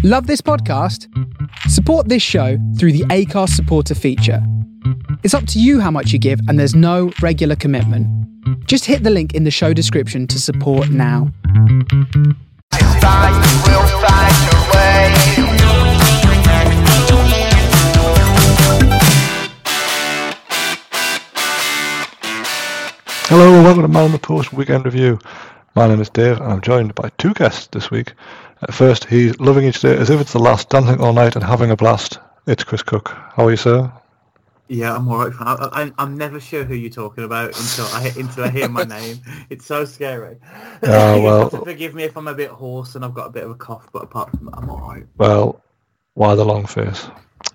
Love this podcast? Support this show through the Acast supporter feature. It's up to you how much you give, and there's no regular commitment. Just hit the link in the show description to support now. Hello and welcome to Man on the Post Weekend Review. My name is Dave and I'm joined by two guests this week. First, he's loving each day as if it's the last, dancing all night and having a blast. It's Chris Cook. How are you, sir? Yeah, I'm alright. I'm never sure who you're talking about until I hear my name. It's so scary. You have to forgive me if I'm a bit hoarse and I've got a bit of a cough, but apart from that, I'm alright. Well, why the long face?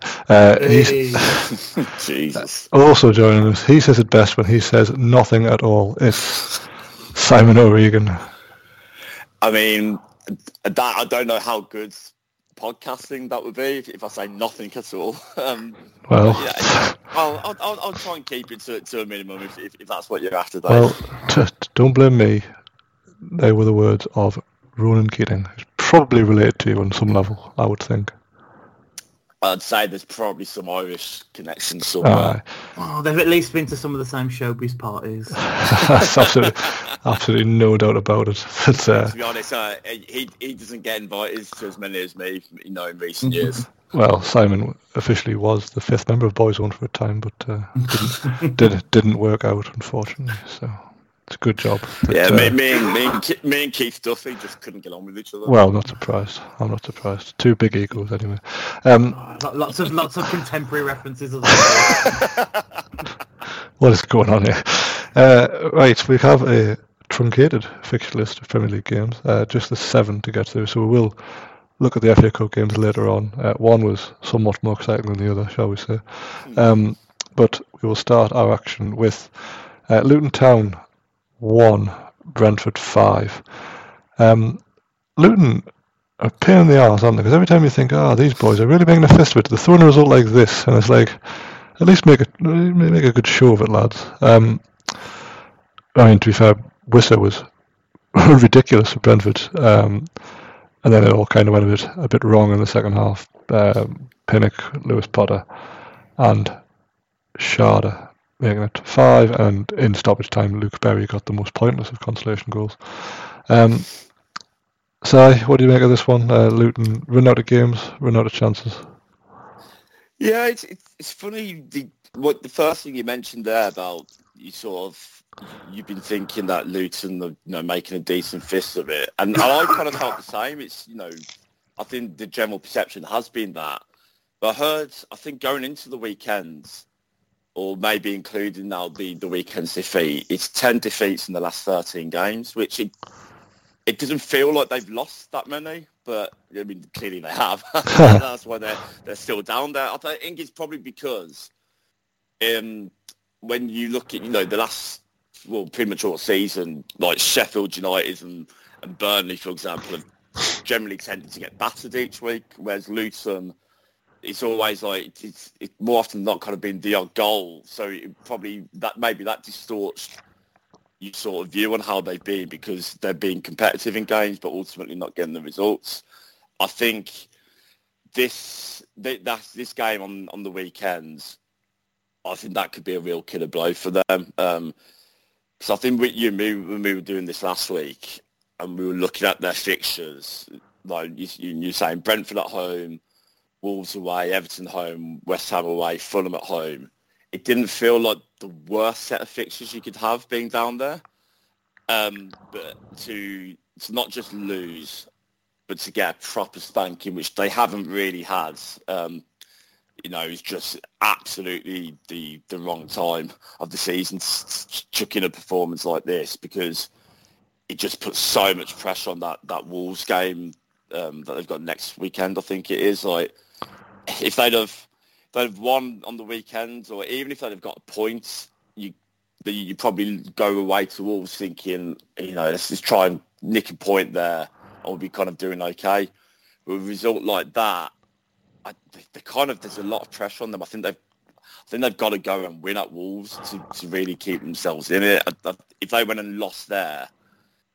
Jesus. Also joining us, he says it best when he says nothing at all. It's Simon O'Regan. I mean, I don't know how good podcasting that would be if I say nothing at all. I'll try and keep it to a minimum if that's what you're after, Dave. Well, don't blame me. They were the words of Ronan Keating, who's probably related to you on some level, I would think. I'd say there's probably some Irish connection somewhere. Oh, they've at least been to some of the same showbiz parties. That's absolutely no doubt about it. To be honest, he doesn't get invited to as many as me, in recent years. Well, Simon officially was the fifth member of Boys One for a time, but didn't work out, unfortunately. So it's a good job. But, me and Keith Duffy just couldn't get on with each other. Well, not surprised. I'm not surprised. Two big egos, anyway. Lots of contemporary references. What is going on here? Right, we have a truncated fixture list of Premier League games. Just the 7 to get through. So we will look at the FA Cup games later on. One was somewhat more exciting than the other, shall we say? But we will start our action with Luton Town 1, Brentford 5. Luton are a pain in the arse, aren't they? Because every time you think, these boys are really making a fist of it, they throw in a result like this, and it's like, at least make a good show of it, lads. I mean, to be fair, Wissa was ridiculous for Brentford, and then it all kind of went a bit wrong in the second half. Pinnock, Lewis Potter, and Sharda making it 5, and in stoppage time, Luke Berry got the most pointless of consolation goals. Si, what do you make of this one? Luton run out of games, run out of chances. Yeah, it's funny. The first thing you mentioned there about you've been thinking that Luton are making a decent fist of it, and I kind of felt the same. It's I think the general perception has been that, but I think going into the weekends, or maybe including now the weekend's defeat, it's 10 defeats in the last 13 games, which it doesn't feel like they've lost that many, but I mean, clearly they have. That's why they're still down there. I think it's probably because when you look at, the last, pretty much all season, like Sheffield United and Burnley, for example, have generally tended to get battered each week, whereas Luton, it's always like it's more often than not kind of been the odd goal. So maybe that distorts your sort of view on how they've been, because they're being competitive in games but ultimately not getting the results. I think this game on the weekends, I think that could be a real killer blow for them. Because I think with you and me, when we were doing this last week and we were looking at their fixtures, like you're saying Brentford at home, Wolves away, Everton home, West Ham away, Fulham at home. It didn't feel like the worst set of fixtures you could have being down there. But to not just lose, but to get a proper spanking, which they haven't really had, it's just absolutely the wrong time of the season to chuck in a performance like this, because it just puts so much pressure on that Wolves game that they've got next weekend, I think it is. Like, if they'd have won on the weekend, or even if they'd have got a point, you probably go away to Wolves thinking, let's just try and nick a point there, and we'll be kind of doing okay. With a result like that, there's a lot of pressure on them. I think they've got to go and win at Wolves to really keep themselves in it. If they went and lost there,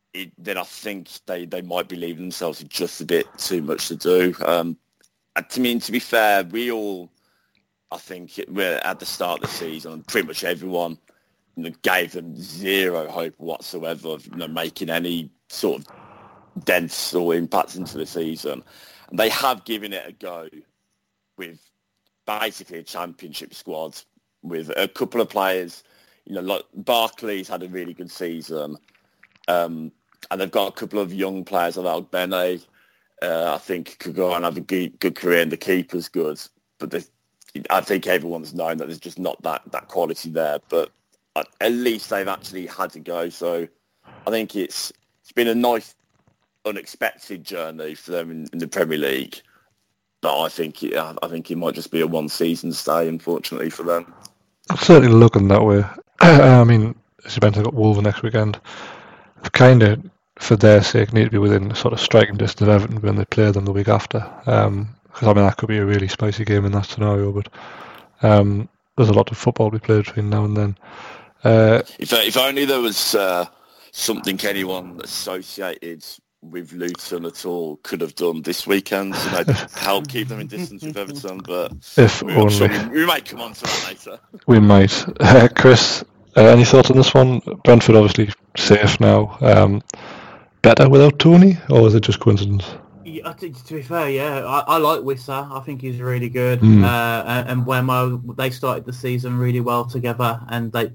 then I think they might be leaving themselves with just a bit too much to do. To be fair, I think we're at the start of the season, pretty much everyone gave them zero hope whatsoever of making any sort of dents or impacts into the season. And they have given it a go with basically a championship squad with a couple of players. Like Barkley's had a really good season. And they've got a couple of young players like Albene. I think could go on and have a good career, and the keeper's good. But I think everyone's known that there's just not that quality there. But at least they've actually had to go. So I think it's been a nice, unexpected journey for them in the Premier League. But I think it might just be a one-season stay, unfortunately, for them. It's certainly looking that way. I mean, as you mentioned, they've got Wolves next weekend. They've kind of, for their sake, need to be within sort of striking distance of Everton when they play them the week after. Because that could be a really spicy game in that scenario. But there's a lot of football to be played between now and then. If only there was something anyone associated with Luton at all could have done this weekend to help keep them in distance with Everton, but we might come on to that later. We might. Chris, any thoughts on this one? Brentford obviously safe now. Better without Tony, or is it just coincidence? Yeah, to be fair, yeah, I like Wissa. I think he's really good. And Wemo, they started the season really well together, and they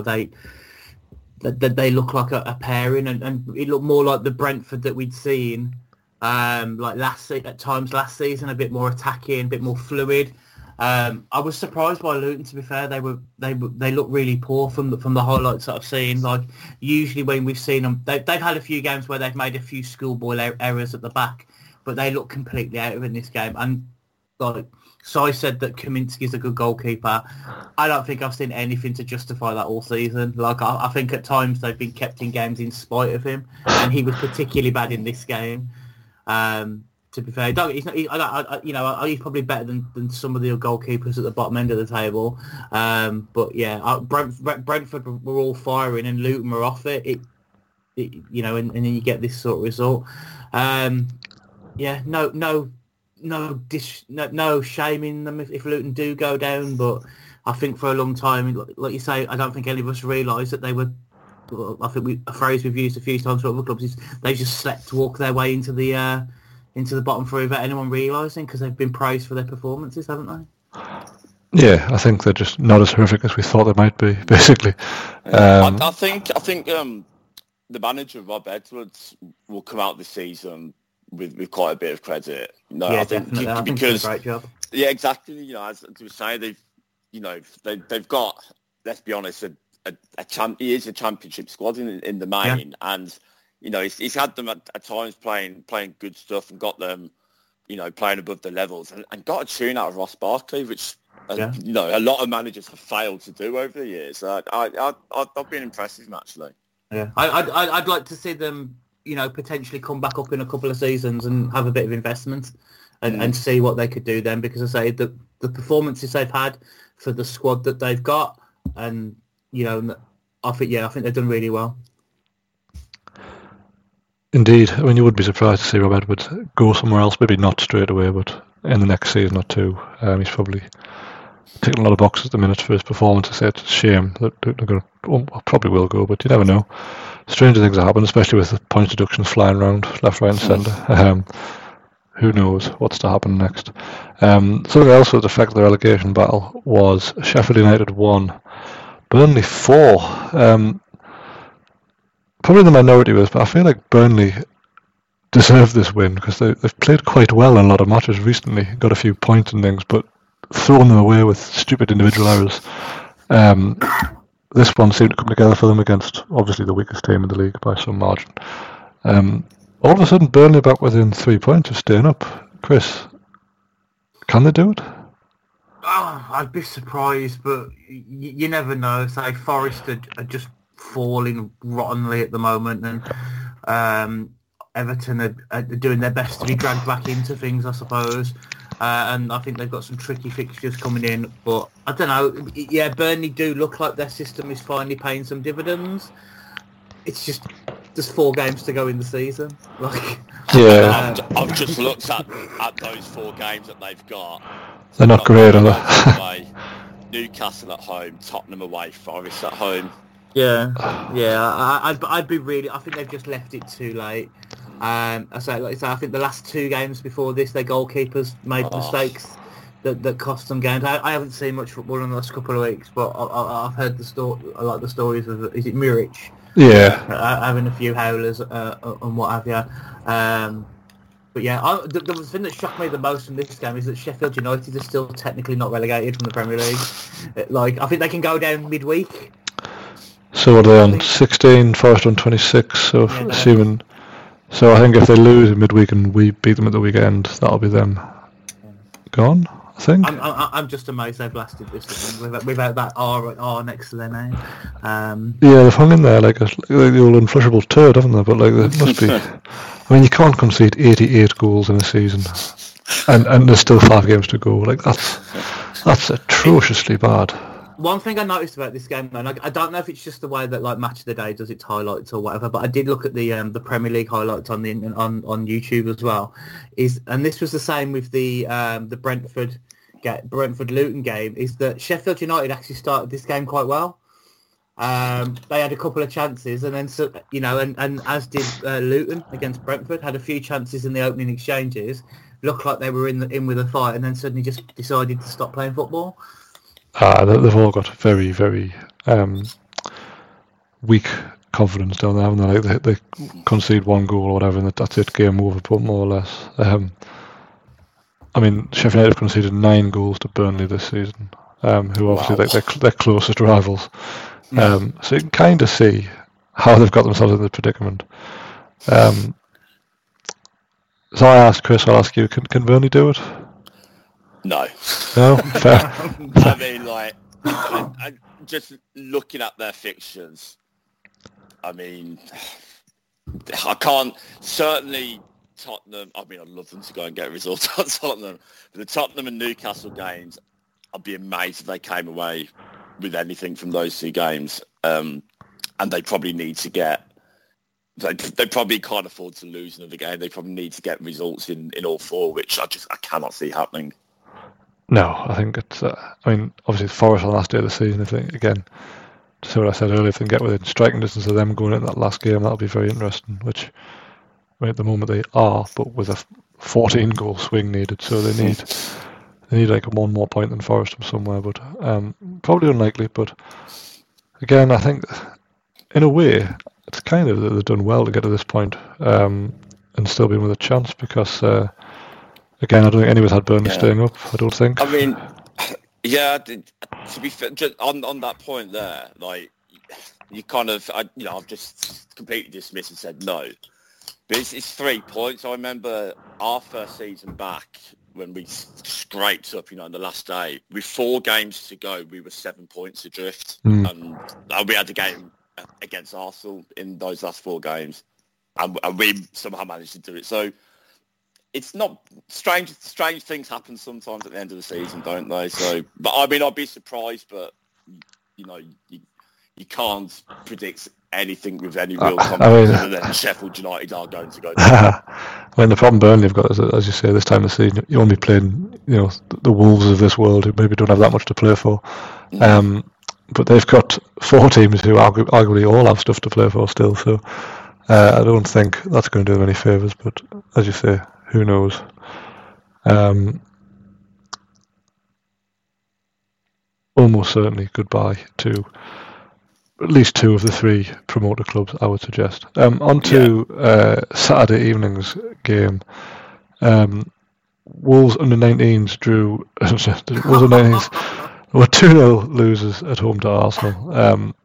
look like a pairing, and it looked more like the Brentford that we'd seen like at times last season, a bit more attacking, a bit more fluid. I was surprised by Luton. To be fair, they look really poor from the highlights that I've seen. Like usually when we've seen them, they've had a few games where they've made a few schoolboy errors at the back, but they look completely out of it in this game. And like Si said that Kaminski's a good goalkeeper. I don't think I've seen anything to justify that all season. Like I think at times they've been kept in games in spite of him, and he was particularly bad in this game. To be fair, he's probably better than some of the goalkeepers at the bottom end of the table. But yeah, Brentford were all firing and Luton were off it. And then you get this sort of result. No shaming them if Luton do go down, but I think for a long time, like you say, I don't think any of us realised that they were. I think a phrase we've used a few times for other clubs is they just slept to walk their way into the bottom three without anyone realising, because they've been praised for their performances, haven't they? Yeah, I think they're just not as horrific as we thought they might be, basically. I think the manager, Rob Edwards, will come out this season with quite a bit of credit. I think he's done a great job. Yeah, exactly. As we were saying, they've got, let's be honest, he is a championship squad in the main, and he's had them at times playing good stuff and got them, playing above the levels, and got a tune out of Ross Barkley, which a lot of managers have failed to do over the years. I've been impressed with him, actually. Yeah, I'd like to see them, potentially come back up in a couple of seasons and have a bit of investment and see what they could do then, because I say the performances they've had for the squad that they've got, and I think they've done really well. Indeed. I mean, you would be surprised to see Rob Edwards go somewhere else, maybe not straight away, but in the next season or two. He's probably ticking a lot of boxes at the minute for his performance. I say it's a shame that they're going to, probably will go, but you never know. Stranger things happen, especially with the point deductions flying around left, right and centre. Who knows what's to happen next. Something else that affected the relegation battle was Sheffield United 1, Burnley 4. Probably in the minority with, but I feel like Burnley deserve this win because they've played quite well in a lot of matches recently, got a few points and things, but thrown them away with stupid individual errors. This one seemed to come together for them against obviously the weakest team in the league by some margin. All of a sudden, Burnley back within 3 points of staying up. Chris, can they do it? Oh, I'd be surprised, but you never know. Say Forest are just falling rottenly at the moment, and Everton are doing their best to be dragged back into things, I suppose. And I think they've got some tricky fixtures coming in, but I don't know. Yeah, Burnley do look like their system is finally paying some dividends. It's just Just 4 games to go in the season. Like, yeah. I've just looked at those 4 games that they've got. They're not great, are they? Newcastle at home, Tottenham away, Forest at home. Yeah. I'd be really. I think they've just left it too late. I think the last 2 games before this, their goalkeepers made mistakes that cost them games. I haven't seen much football in the last couple of weeks, but I've heard the stories of, is it Muric? Yeah. Having a few howlers and what have you. But yeah, the thing that shocked me the most from this game is that Sheffield United are still technically not relegated from the Premier League. Like, I think they can go down midweek. So are they on 16, Forest on 26, so assuming... So I think if they lose in midweek and we beat them at the weekend, that'll be them gone, I think. I'm just amazed they've lasted this season without that R next to their name. Yeah, they've hung in there like the old unflushable turd, haven't they? But like, there must be... I mean, you can't concede 88 goals in a season, and there's still 5 games to go. Like, that's atrociously bad. One thing I noticed about this game, and I don't know if it's just the way that like Match of the Day does its highlights or whatever, but I did look at the Premier League highlights on YouTube as well. And this was the same with the Brentford Luton game. Is that Sheffield United actually started this game quite well. They had a couple of chances, and then and as did Luton against Brentford, had a few chances in the opening exchanges. Looked like they were in with a fight, and then suddenly just decided to stop playing football. They've all got very, very weak confidence down there, haven't they? Like they concede 1 goal or whatever, and that's it, game over, but more or less. I mean, Sheffield United have conceded 9 goals to Burnley this season, who obviously they're closest rivals. So you can kind of see how they've got themselves in this predicament. So I asked Chris, I'll ask you, can Burnley do it? No. No? Fair. I mean, like, I just looking at their fixtures, I mean, I can't, certainly Tottenham, I mean, I'd love them to go and get results on Tottenham, but the Tottenham and Newcastle games, I'd be amazed if they came away with anything from those 2 games, and they probably need to get, they probably can't afford to lose another game. They probably need to get results in all 4, which I cannot see happening. No, I think it's, I mean, obviously it's Forest on the last day of the season. I think, again, to say what I said earlier, if they can get within striking distance of them going into that last game, that'll be very interesting, which, I mean, at the moment they are, but with a 14-goal swing needed, so they need like 1 more point than Forest from somewhere, but probably unlikely. But again, I think in a way it's kind of that they've done well to get to this point and still be with a chance, because again, I don't think anyone's had Burnley staying up. I don't think. I mean, yeah. To be fair, just on that point there, like you kind of, I've just completely dismissed and said no. But it's 3 points. I remember our first season back when we scraped up, on the last day, with 4 games to go, we were 7 points adrift, and we had the game against Arsenal in those last 4 games, and we somehow managed to do it. So it's not strange. Strange things happen sometimes at the end of the season, don't they? So, but I mean, I'd be surprised, but you can't predict anything with any real confidence other than Sheffield United are going to go down. I mean, the problem Burnley have got is, as you say, this time of the season, you're only playing, the Wolves of this world who maybe don't have that much to play for. But they've got 4 teams who arguably all have stuff to play for still. So I don't think that's going to do them any favours. But as you say, who knows? Almost certainly goodbye to at least 2 of the 3 promoter clubs, I would suggest. On to Saturday evening's game. Wolves under-19s drew... Wolves under-19s were 2-0 losers at home to Arsenal.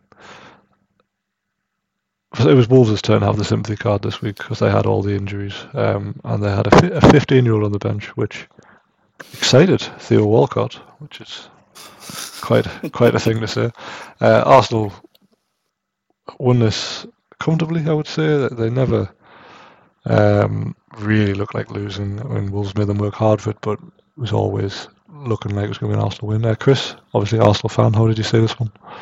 It was Wolves' turn to have the sympathy card this week because they had all the injuries, and they had a 15-year-old on the bench, which excited Theo Walcott, which is quite a thing to say. Arsenal won this comfortably, I would say. They never really looked like losing. I mean, Wolves made them work hard for it, but it was always looking like it was going to be an Arsenal win. Chris, obviously Arsenal fan, how did you see this one?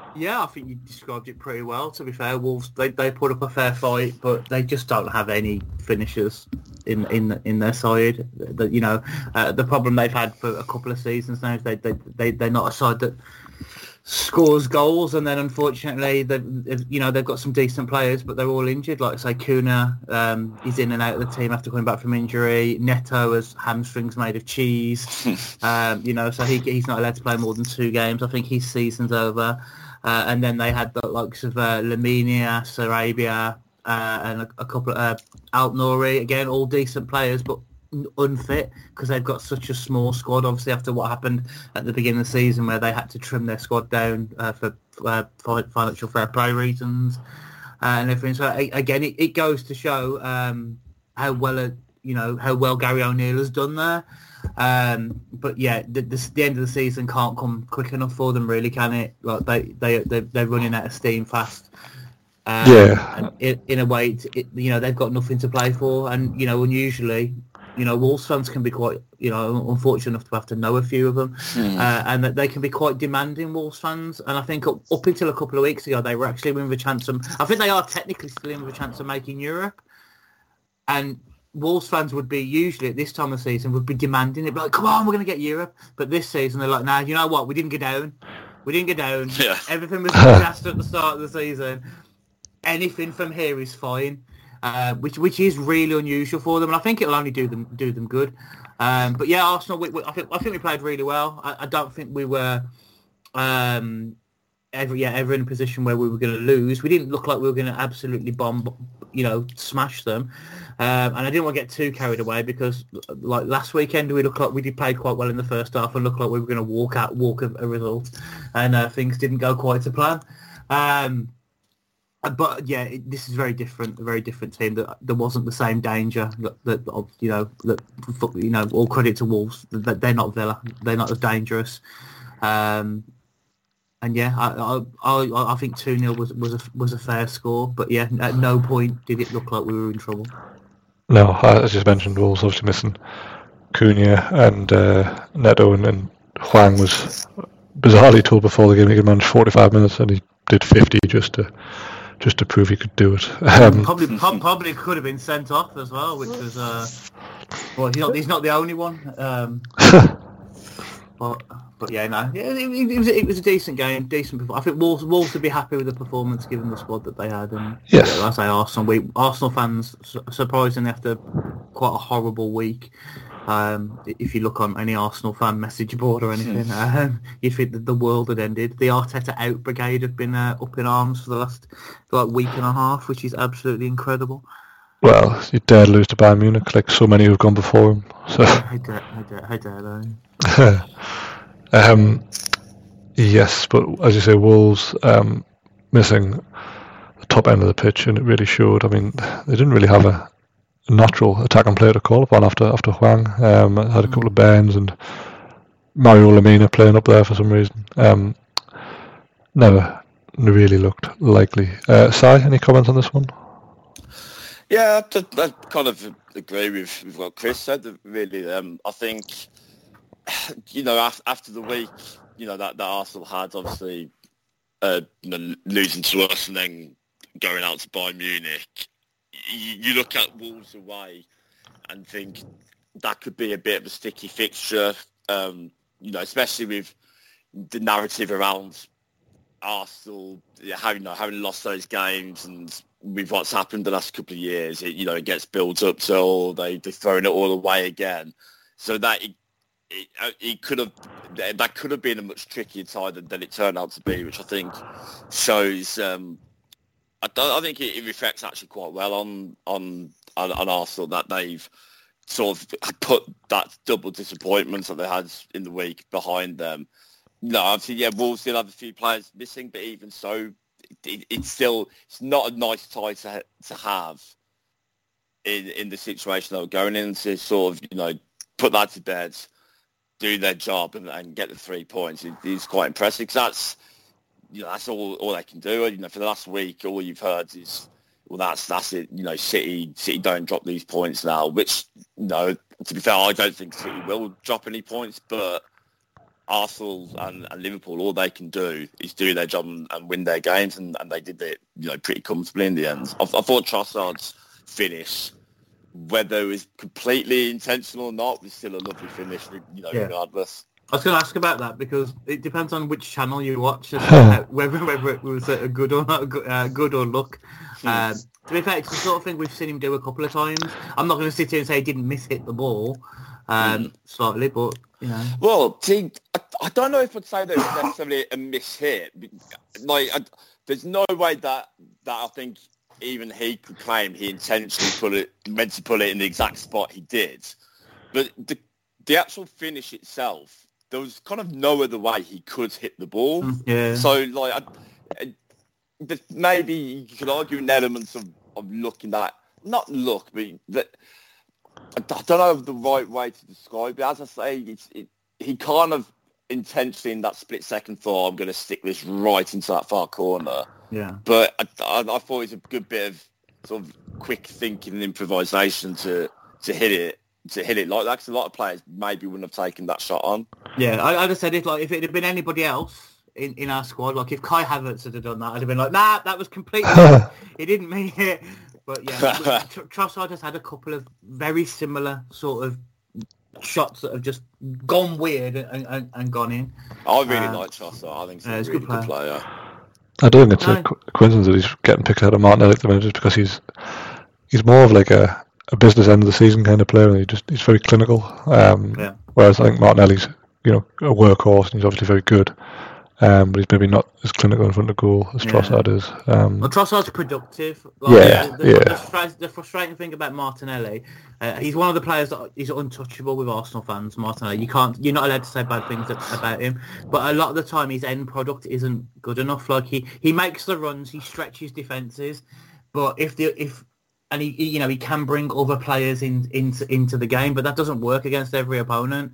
Yeah, I think you described it pretty well. To be fair, Wolves they put up a fair fight, but they just don't have any finishers in their side. The problem they've had for a couple of seasons now is they're not a side that scores goals, and then unfortunately they've got some decent players, but they're all injured. Like say Kuna, he's in and out of the team after coming back from injury. Neto has hamstrings made of cheese. So he's not allowed to play more than 2 games. I think his season's over. And then they had the likes of Lamina, Sarabia, and a couple of Alt-Nouri, again, all decent players, but unfit because they've got such a small squad, obviously, after what happened at the beginning of the season where they had to trim their squad down for financial fair play reasons and everything. So, again, it goes to show how well Gary O'Neill has done there. But yeah, the end of the season can't come quick enough for them, really, can it? Like they're running out of steam fast. And in a way, they've got nothing to play for, and unusually, Wolves fans can be quite, unfortunate enough to have to know a few of them, and that they can be quite demanding, Wolves fans. And I think up until a couple of weeks ago, they were actually in with a chance of. I think they are technically still in with a chance of making Europe, and Wolves fans would be usually at this time of the season would be demanding it, be like, come on, we're going to get Europe. But this season they're like, nah, you know what? We didn't get down. Yeah. Everything was disaster at the start of the season. Anything from here is fine, which is really unusual for them, and I think it'll only do them good. But yeah, Arsenal, I think we played really well. I don't think we were ever in a position where we were going to lose. We didn't look like we were going to absolutely smash them. And I didn't want to get too carried away because, like last weekend, we looked like we played quite well in the first half and looked like we were going to walk a result, and things didn't go quite to plan. But yeah, this is a very different team. That there wasn't the same danger. All credit to Wolves. That they're not Villa. They're not as dangerous. And yeah, I think 2-0 was a fair score. But yeah, at no point did it look like we were in trouble. No, as you mentioned, Wolves obviously missing Cunha and Neto, and Hwang was bizarrely told before the game he could manage 45 minutes, and he did 50 just to prove he could do it. Probably could have been sent off as well, which was he's not the only one. But yeah, no, it was a decent game, decent performance. I think Wolves would be happy with the performance given the squad that they had. And yes, I say Arsenal fans, surprisingly after quite a horrible week. If you look on any Arsenal fan message board or anything, you'd think that the world had ended. The Arteta out brigade have been up in arms for the last week and a half, which is absolutely incredible. Well, you dare lose to Bayern Munich, like so many who've gone before him. So I dare though. Yes, but as you say, Wolves missing the top end of the pitch, and it really showed. I mean, they didn't really have a natural attacking player to call upon after Hwang. Had a couple of bends and Mario Lemina playing up there for some reason. Never really looked likely. Sai, any comments on this one? Yeah, I kind of agree with what Chris said. Really, I think after the week that Arsenal had, obviously losing to us and then going out to Bayern Munich. You look at Wolves away and think that could be a bit of a sticky fixture, especially with the narrative around Arsenal having lost those games, and with what's happened the last couple of years, it gets built up till they've thrown it all away again. So that it could have been a much trickier tie than it turned out to be, which I think shows. I think it reflects actually quite well on Arsenal that they've sort of put that double disappointment that they had in the week behind them. No, obviously, Wolves still have a few players missing, but even so, it's not a nice tie to have in the situation that we're going in, to sort of put that to bed, do their job, and get the 3 points. It's quite impressive because that's all they can do. For the last week, all you've heard is, well, that's it. City don't drop these points now. Which, to be fair, I don't think City will drop any points. But Arsenal and Liverpool, all they can do is do their job and win their games, and they did it, pretty comfortably in the end. I thought Trossard's finish, whether it was completely intentional or not, was still a lovely finish, regardless. I was going to ask about that because it depends on which channel you watch, whether it was a good or not good or luck. To be fair, it's the sort of thing we've seen him do a couple of times. I'm not going to sit here and say he didn't hit the ball slightly, but Well, see, I don't know if I'd say that it was necessarily a miss-hit. There's no way that I think even he could claim he intentionally meant to put it in the exact spot he did. But the actual finish itself, there was kind of no other way he could hit the ball. Yeah. So, maybe you could argue an element of luck in that. Not luck, but that. I don't know the right way to describe it. As I say, he kind of intentionally in that split second thought, I'm going to stick this right into that far corner. Yeah. But I thought it was a good bit of sort of quick thinking and improvisation to hit it like that, because a lot of players maybe wouldn't have taken that shot on. Yeah, I'd have said if it had been anybody else in our squad, like if Kai Havertz had done that, I'd have been like, nah, that was completely he didn't mean it. But yeah, Trossard has had a couple of very similar sort of shots that have just gone weird and gone in. I really like Trossard. I think he's a really good player. I don't think it's a coincidence that he's getting picked out of Martinelli at the minute, just because he's more of like a business end of the season kind of player, and he's very clinical. Whereas I think Martinelli's a workhorse, and he's obviously very good. But he's maybe not as clinical in front of goal as Trossard is. Well, Trossard's productive. The frustrating thing about Martinelli, he's one of the players that is untouchable with Arsenal fans. Martinelli, you're not allowed to say bad things about him. But a lot of the time, his end product isn't good enough. Like he makes the runs, he stretches defences, but he can bring other players into the game, but that doesn't work against every opponent.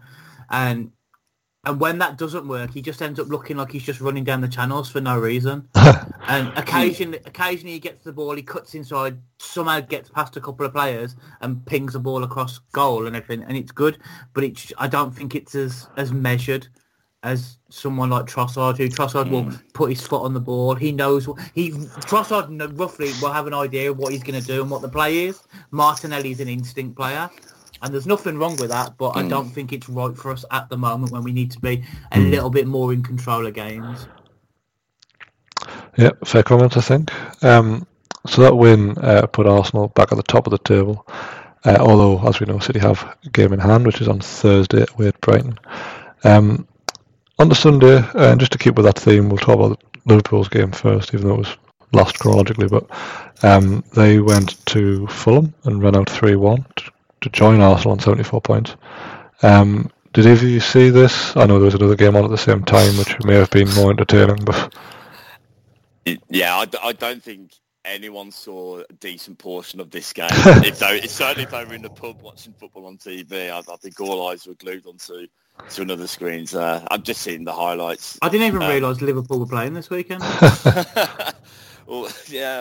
And when that doesn't work, he just ends up looking like he's just running down the channels for no reason. And occasionally he gets the ball, he cuts inside, somehow gets past a couple of players and pings the ball across goal and everything, and it's good. But I don't think it's as measured as someone like Trossard, who Trossard will put his foot on the ball. He knows Trossard roughly will have an idea of what he's going to do and what the play is. Martinelli's an instinct player. And there's nothing wrong with that, but I don't think it's right for us at the moment when we need to be a little bit more in control of games. Yeah, fair comment, I think. So that win put Arsenal back at the top of the table, although, as we know, City have a game in hand, which is on Thursday away at Brighton. On the Sunday, and just to keep with that theme, we'll talk about Liverpool's game first, even though it was lost chronologically, but they went to Fulham and ran out 3-1 to join Arsenal on 74 points. Did either of you see this? I know there was another game on at the same time, which may have been more entertaining, but... Yeah, I don't think anyone saw a decent portion of this game. Certainly if they were in the pub watching football on TV, I think all eyes were glued onto another screens. I've just seen the highlights. I didn't even realise Liverpool were playing this weekend. Well, yeah,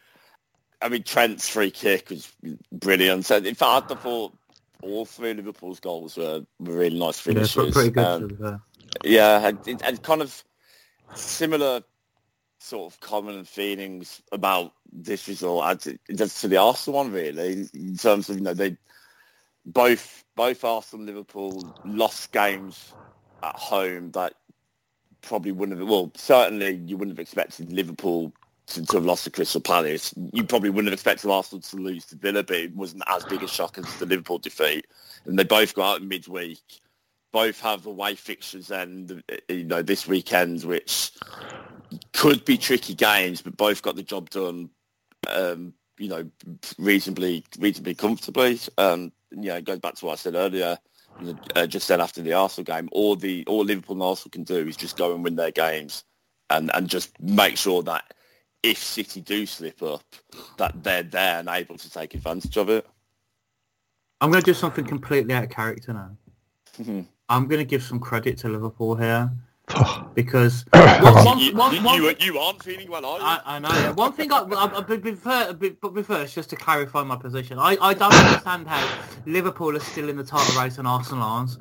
I mean, Trent's free kick was brilliant. So, in fact, I thought all three of Liverpool's goals were really nice finishes. Yeah, pretty good. And kind of similar sort of common feelings about this result as to the Arsenal one, really, in terms of, they both Arsenal and Liverpool lost games at home that probably wouldn't have, well, certainly you wouldn't have expected Liverpool to have lost to Crystal Palace. You probably wouldn't have expected Arsenal to lose to Villa, but it wasn't as big a shock as the Liverpool defeat. And they both go out in midweek. Both have away fixtures and this weekend, which could be tricky games, but both got the job done, reasonably comfortably. It goes back to what I said earlier, just then after the Arsenal game. All Liverpool and Arsenal can do is just go and win their games and just make sure that if City do slip up, that they're there and able to take advantage of it. I'm going to do something completely out of character now. I'm going to give some credit to Liverpool here because you aren't feeling well, are you? I know. Yeah. One thing, but first, just to clarify my position, I don't understand how Liverpool are still in the title race and Arsenal aren't.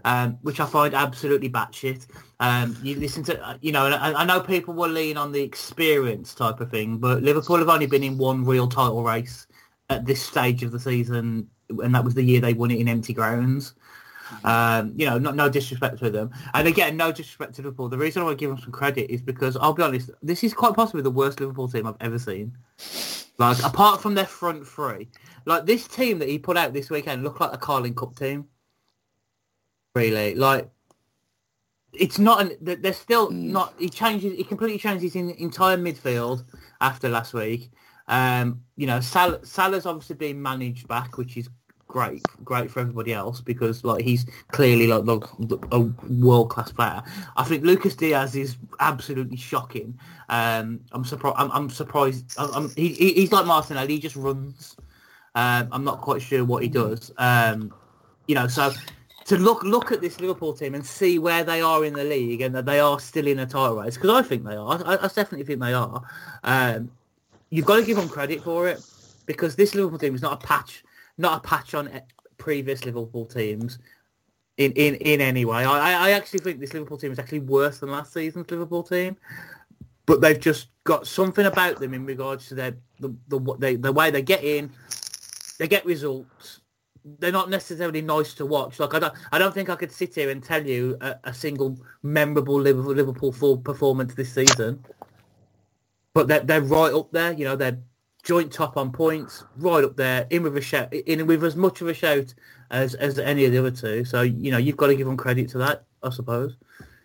which I find absolutely batshit. You listen to, and I know people will lean on the experience type of thing, but Liverpool have only been in one real title race at this stage of the season, and that was the year they won it in empty grounds. No disrespect to them. And again, no disrespect to Liverpool. The reason I want to give them some credit is because, I'll be honest, this is quite possibly the worst Liverpool team I've ever seen. Like, apart from their front three. Like, this team that he put out this weekend looked like a Carling Cup team. Really. Like, it's not... They're still not... He completely changes his entire midfield after last week. Salah's obviously being managed back, which is great for everybody else, because like he's clearly like a world class player. I think Lucas Diaz is absolutely shocking. I'm surprised. He's like Martinelli. He just runs. I'm not quite sure what he does. So to look at this Liverpool team and see where they are in the league and that they are still in a title race, because I think they are. I definitely think they are. You've got to give them credit for it, because this Liverpool team is not a patch on previous Liverpool teams in any way. I actually think this Liverpool team is actually worse than last season's Liverpool team, but they've just got something about them in regards to the way they get in, they get results. They're not necessarily nice to watch. Like I don't think I could sit here and tell you a single memorable Liverpool performance this season, but they're right up there. They're joint top on points, right up there, in with as much of a shout as any of the other two. So you've got to give them credit to that, I suppose.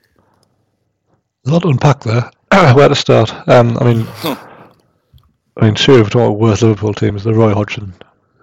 A lot to unpack there. Where to start? I mean, sure, if we're talking about worst Liverpool teams, the Roy Hodgson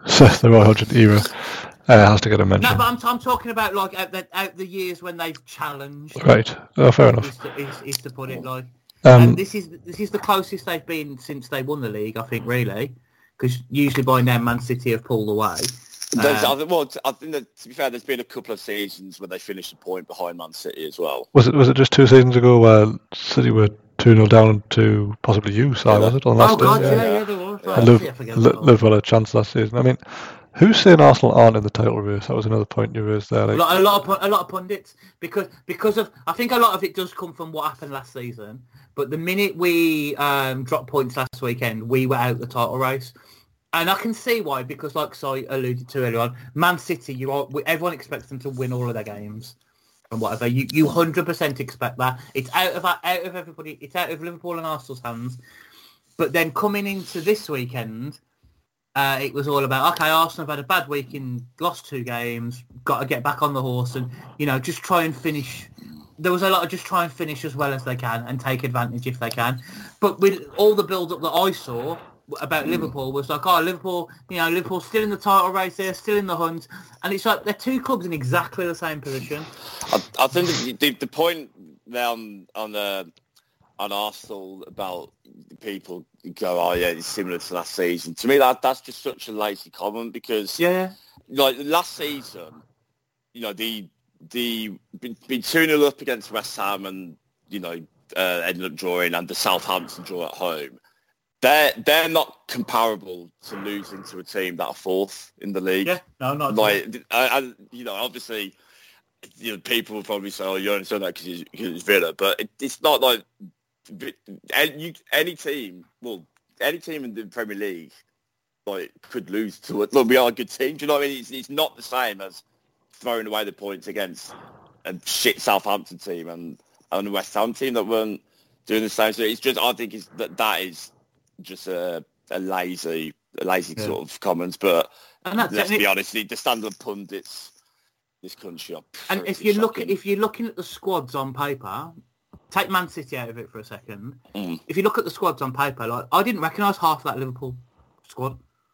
era has to get a mention. No, but I'm talking about like out the years when they've challenged. Right. Oh, fair enough. Is to put it like. And this is the closest they've been since they won the league, I think, really, because usually by now Man City have pulled away. I think that, to be fair, there's been a couple of seasons where they finished a point behind Man City as well. Was it just 2 seasons ago where City were 2-0 down to possibly you, Si, was it? On last day? Yeah, there was. Liverpool had a chance last season. I mean, who's saying Arsenal aren't in the title race? That was another point you raised there. Like. A lot of pundits, because of, I think a lot of it does come from what happened last season. But the minute we dropped points last weekend, we were out the title race. And I can see why, because like Si alluded to earlier on, Man City, everyone expects them to win all of their games and whatever. You 100% expect that. It's out of everybody. It's out of Liverpool and Arsenal's hands. But then coming into this weekend, it was all about, okay, Arsenal have had a bad week and lost 2 games, got to get back on the horse and, just try and finish. There was a lot of just try and finish as well as they can and take advantage if they can. But with all the build-up that I saw about Liverpool was like, Liverpool's still in the title race, they're still in the hunt. And it's like they're 2 clubs in exactly the same position. I think the point there on Arsenal about people go, oh yeah, it's similar to last season. To me, that's just such a lazy comment, because like last season, the being 2-0 up against West Ham and ended up drawing, and the Southampton draw at home, they're not comparable to losing to a team that are 4th in the league. Yeah, no, not like obviously, people will probably say, oh, you only said that because it's Villa, but it's not like any team in the Premier League like could lose to it. Look, we are a good team. Do you know what I mean? It's not the same as throwing away the points against a shit Southampton team and a West Ham team that weren't doing the same. So it's just, I think that is just a lazy sort of comment. But let's be honest, the standard pundits this country are and if you're looking at the squads on paper, take Man City out of it for a second. If you look at the squads on paper, like I didn't recognise half that Liverpool squad.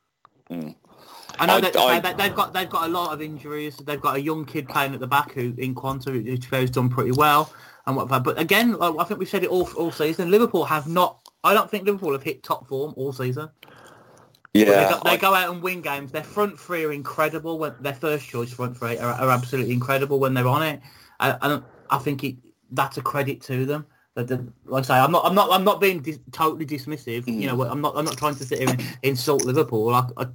I know they've got a lot of injuries. They've got a young kid playing at the back who has done pretty well and whatever. But again, I think we've said it all season. Liverpool have not. I don't think Liverpool have hit top form all season. Yeah, they go out and win games. Their front three are incredible. When their first choice front three are absolutely incredible when they're on it. I think that's a credit to them. Like I say, I'm not being totally dismissive. I'm not trying to sit here and insult Liverpool.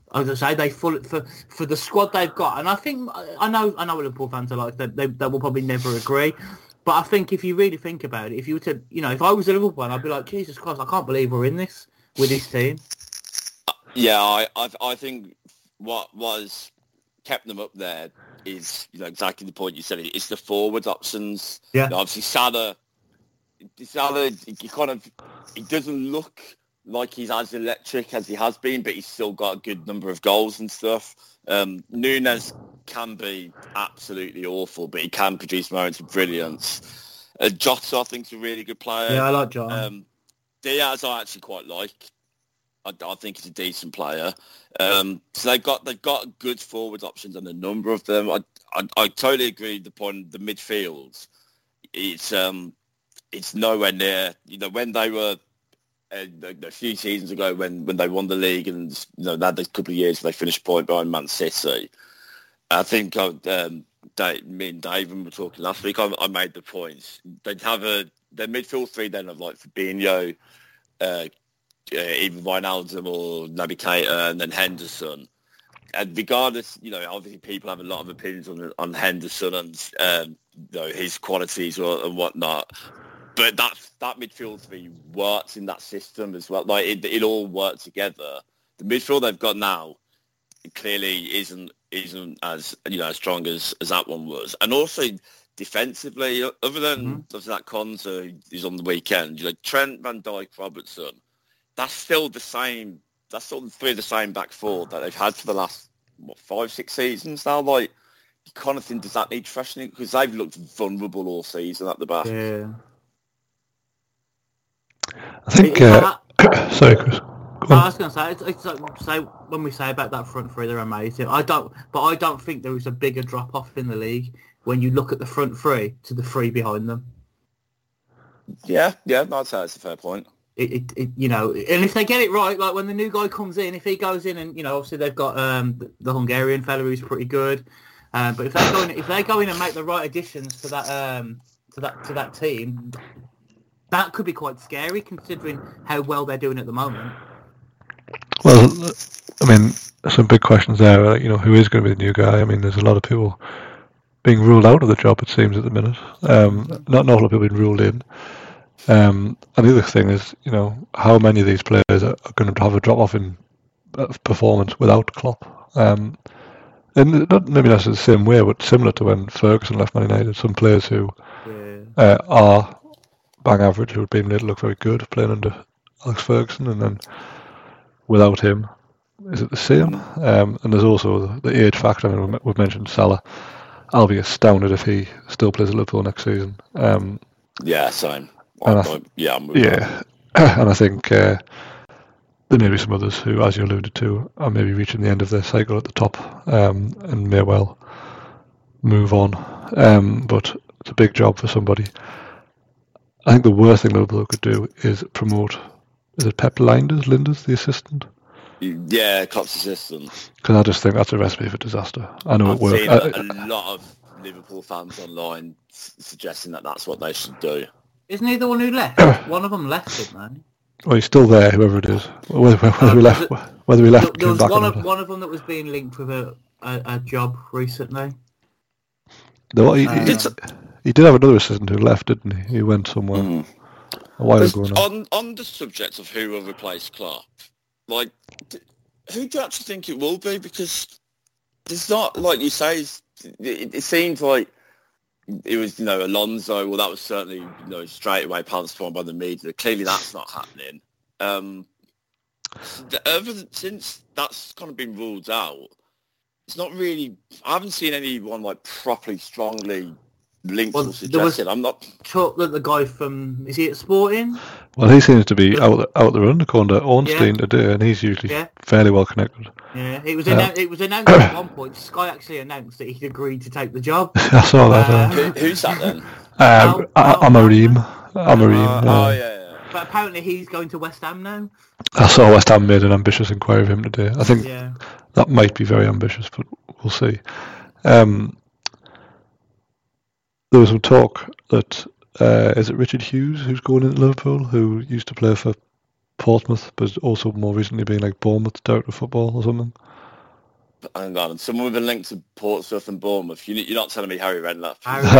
as I say, they for the squad they've got, and I think I know what Liverpool fans are like. They will probably never agree, but I think if you really think about it, if you were to, if I was a Liverpool fan, I'd be like, Jesus Christ, I can't believe we're in this with this team. Yeah, I think what was kept them up there is exactly the point you said. It's the forward options. Yeah, obviously Salah, he doesn't look like he's as electric as he has been, but he's still got a good number of goals and stuff. Núñez can be absolutely awful, but he can produce moments of brilliance. Jota, I think, is a really good player. Yeah, I like Jota. Diaz, I actually quite like. I think he's a decent player. So they've got good forward options, and a number of them. I totally agree with the point. The midfield, it's nowhere near. When they were a few seasons ago when they won the league, and they had a couple of years where they finished a point behind Man City. I think me and David were talking last week. I made the point. They'd have their midfield three then of like Fabinho, either Wijnaldum or Naby Keita, and then Henderson. And regardless, obviously people have a lot of opinions on Henderson and his qualities and whatnot. But that midfield three works in that system as well. Like it all works together. The midfield they've got now clearly isn't as as strong as that one was. And also defensively, other than that Konsa who's on the weekend, Trent, Van Dijk, Robertson, that's still the same. That's still the three of the same back four that they've had for the last 5-6 seasons now. Like you kind of think, does that need freshening? Because they've looked vulnerable all season at the back. Yeah. I think. Sorry, Chris. I was going to say, it's like, when we say about that front three, they're amazing. I don't think there is a bigger drop off in the league when you look at the front three to the three behind them. Yeah, I'd say that's a fair point. And if they get it right, like when the new guy comes in, if he goes in and obviously they've got the Hungarian fella who's pretty good, but if they go in and make the right additions to that team, that could be quite scary considering how well they're doing at the moment. Well, I mean, some big questions there. Who is going to be the new guy? I mean, there's a lot of people being ruled out of the job, it seems, at the minute. Not a lot of people being ruled in. And the other thing is, how many of these players are going to have a drop-off in performance without Klopp? And not maybe that's the same way, but similar to when Ferguson left Man United. Some players who are bang average, who have been made to look very good playing under Alex Ferguson, and then without him, is it the same? And there's also the age factor. I mean, we've mentioned Salah. I'll be astounded if he still plays at Liverpool next season. Yeah, same. And I think there may be some others who, as you alluded to, are maybe reaching the end of their cycle at the top and may well move on. But it's a big job for somebody. I think the worst thing Liverpool could do is promote, is it Pep Linders, the assistant? Yeah, Klopp's assistant. Because I just think that's a recipe for disaster. I know it works. I've seen a lot of Liverpool fans online suggesting that that's what they should do. Isn't he the one who left? One of them left, didn't they? Well, he's still there, whoever it is. Whether we left. There was one of them that was being linked with a job recently. He did have another assistant who left, didn't he? He went somewhere a while ago now. On the subject of who will replace Klopp, like, who do you actually think it will be? Because it's not, like you say, it seems like it was, Alonso. Well, that was certainly, straight away pounced upon by the media. Clearly, that's not happening. Since that's kind of been ruled out, it's not really. I haven't seen anyone like properly strongly linked or suggested. I'm not. Talk that the guy from, is he at Sporting? Well, he seems to be out the run, according to Ornstein today, and he's usually fairly well connected. Yeah, it was announced at one point. Sky actually announced that he'd agreed to take the job. I saw that. Who's that then? Amorim. Oh yeah. But apparently he's going to West Ham now. I saw West Ham made an ambitious inquiry of him today. I think that might be very ambitious, but we'll see. There was some talk that is it Richard Hughes who's going into Liverpool, who used to play for Portsmouth, but also more recently being like Bournemouth director of football or something. hang on, someone with a link to Portsmouth and Bournemouth. You're not telling me Harry Redknapp.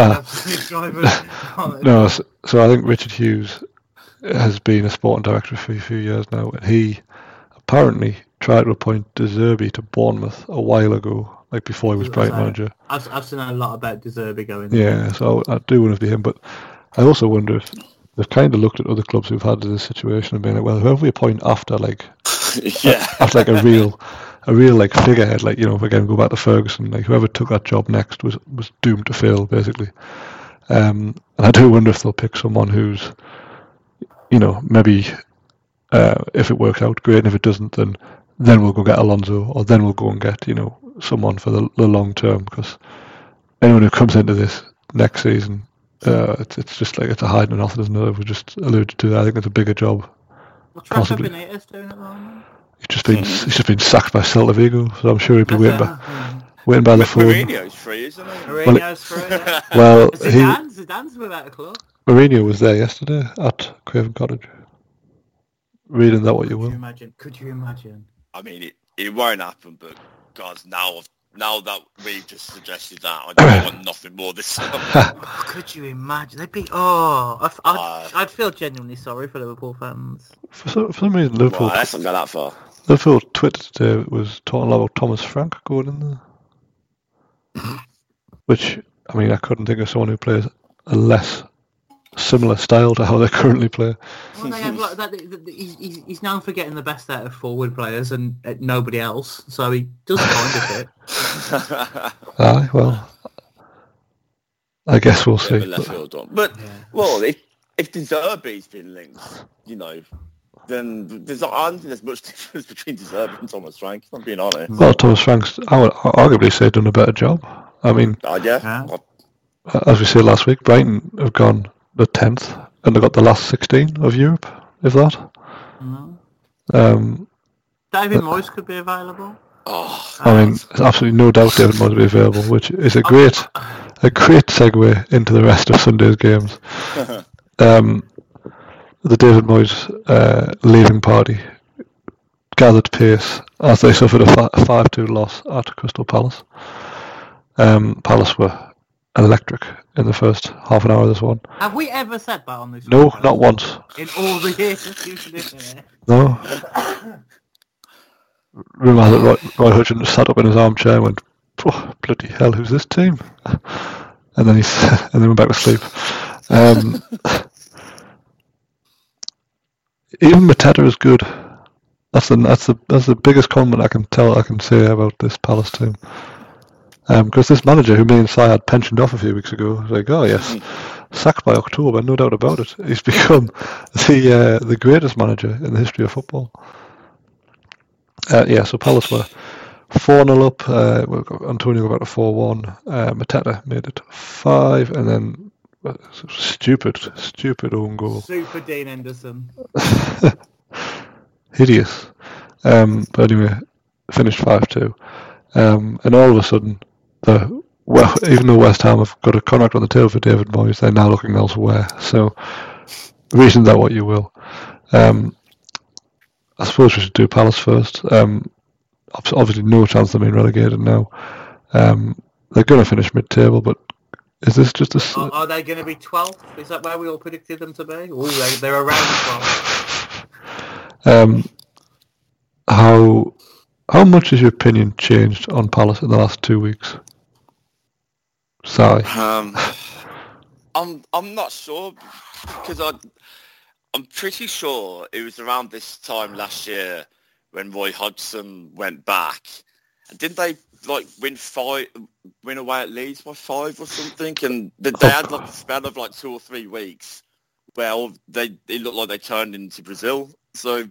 No, so I think Richard Hughes has been a sporting director for a few years now, and he apparently tried to appoint De Zerbi to Bournemouth a while ago, like before he was Brighton manager. I've seen a lot about De Zerbi going. Yeah, so I do want to be him, but I also wonder if they've kind of looked at other clubs who've had this situation and been like, well, whoever we appoint after like after like a real like figurehead, like, you know, again, go back to Ferguson, like whoever took that job next was doomed to fail, basically. And I do wonder if they'll pick someone who's, you know, maybe if it works out, great, and if it doesn't, then we'll go get Alonso, or then we'll go and get, you know, someone for the long term, because anyone who comes into this next season, it's just like it's a hiding and nothing, isn't it? We've just alluded to that. I think it's a bigger job. What's possibly Benitez doing at the moment? He's just been sacked by Celta Vigo, so I'm sure he'll be waiting by the phone. Mourinho's free, isn't he? Mourinho's free. Yeah. Well, Zidane's without a club. Mourinho was there yesterday at Craven Cottage. Reading that what you will. Could you imagine? I mean, it won't happen, but God, now that we've just suggested that, I don't want nothing more this summer. Could you imagine? They'd be... I'd feel genuinely sorry for Liverpool fans. For some reason, Liverpool... Well, let's not go that far. Liverpool Twitter today was talking about Thomas Frank going in there. Which, I mean, I couldn't think of someone who plays a less similar style to how they currently play. Well, he's known for getting the best out of forward players and nobody else, so he does kind of fit. Aye, well, I guess we'll see. But well, if De Zerbi's been linked, you know, then I don't think there's much difference between De Zerbi and Thomas Frank, if I'm being honest. Well, Thomas Frank's, I would arguably say, done a better job. I mean, as we said last week, Brighton have gone the 10th, and they got the last 16 of Europe, if that. No. David Moyes could be available. I mean, there's absolutely no doubt David Moyes will be available, which is a great segue into the rest of Sunday's games. The David Moyes leaving party gathered pace as they suffered a 5-2 loss at Crystal Palace. Palace were electric in the first half an hour of this one. Have we ever said that on this? No, not once. In all the years since you've been here? No. Rumour has it Roy Hodgson sat up in his armchair and went, oh, bloody hell, who's this team? And then went back to sleep. Even Mateta is good. That's the biggest compliment I can say about this Palace team. Because this manager, who me and Si had pensioned off a few weeks ago, was like, oh yes, sacked by October, no doubt about it. He's become the greatest manager in the history of football. So Palace were 4-0 up. Antonio got to 4-1. Mateta made it 5, and then stupid own goal. Super Dean Henderson. Hideous. But anyway, finished 5-2. And all of a sudden, even though West Ham have got a contract on the table for David Moyes, they're now looking elsewhere. So, reason that what you will. I suppose we should do Palace first. Obviously, no chance of being relegated now. They're going to finish mid-table, but is this just a... Are they going to be 12th? Is that where we all predicted them to be? Oh, they're around 12th. How much has your opinion changed on Palace in the last 2 weeks? Sorry. I'm not sure, because I'm pretty sure it was around this time last year when Roy Hodgson went back. And didn't they win away at Leeds by 5 or something? And they had like a spell of like 2 or 3 weeks where it looked like they turned into Brazil. So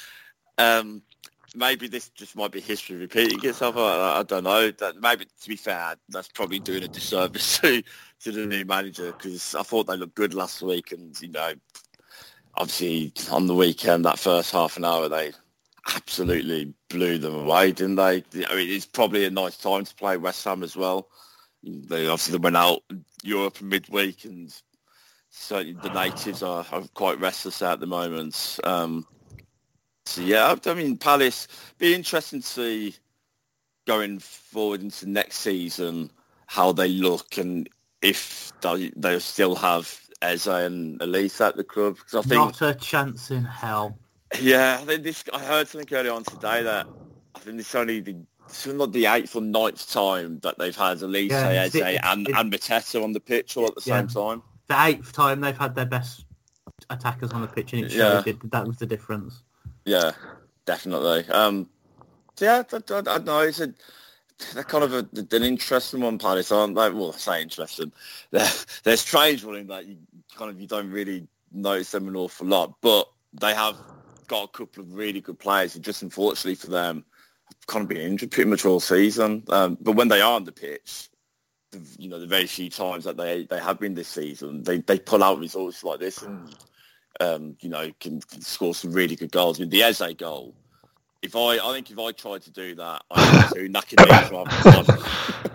maybe this just might be history repeating itself. I don't know. Maybe, to be fair, that's probably doing a disservice to the new manager, because I thought they looked good last week, and you know, obviously on the weekend, that first half an hour, they absolutely blew them away, didn't they? I mean, it's probably a nice time to play West Ham as well. They went out Europe midweek, and certainly the natives are quite restless at the moment. So yeah, I mean, Palace, be interesting to see going forward into next season, how they look and if they still have Eze and Elise at the club. Because I think not a chance in hell. Yeah, I heard something earlier on today that I think it's only the 8th or 9th time that they've had Elise, Eze and Mateta on the pitch all at the same time. The 8th time they've had their best attackers on the pitch, and it showed that was the difference. Yeah, definitely. I don't know. They're kind of an interesting one, Palace, aren't they? Well, I say interesting. They're strange one in that you don't really notice them an awful lot, but they have got a couple of really good players, and just unfortunately for them, have kind of been injured pretty much all season. But when they are on the pitch, the very few times that they have been this season, they pull out results like this and can score some really good goals. I mean, the Eze goal. I think if I tried to do that, I'd do knocking knees rather than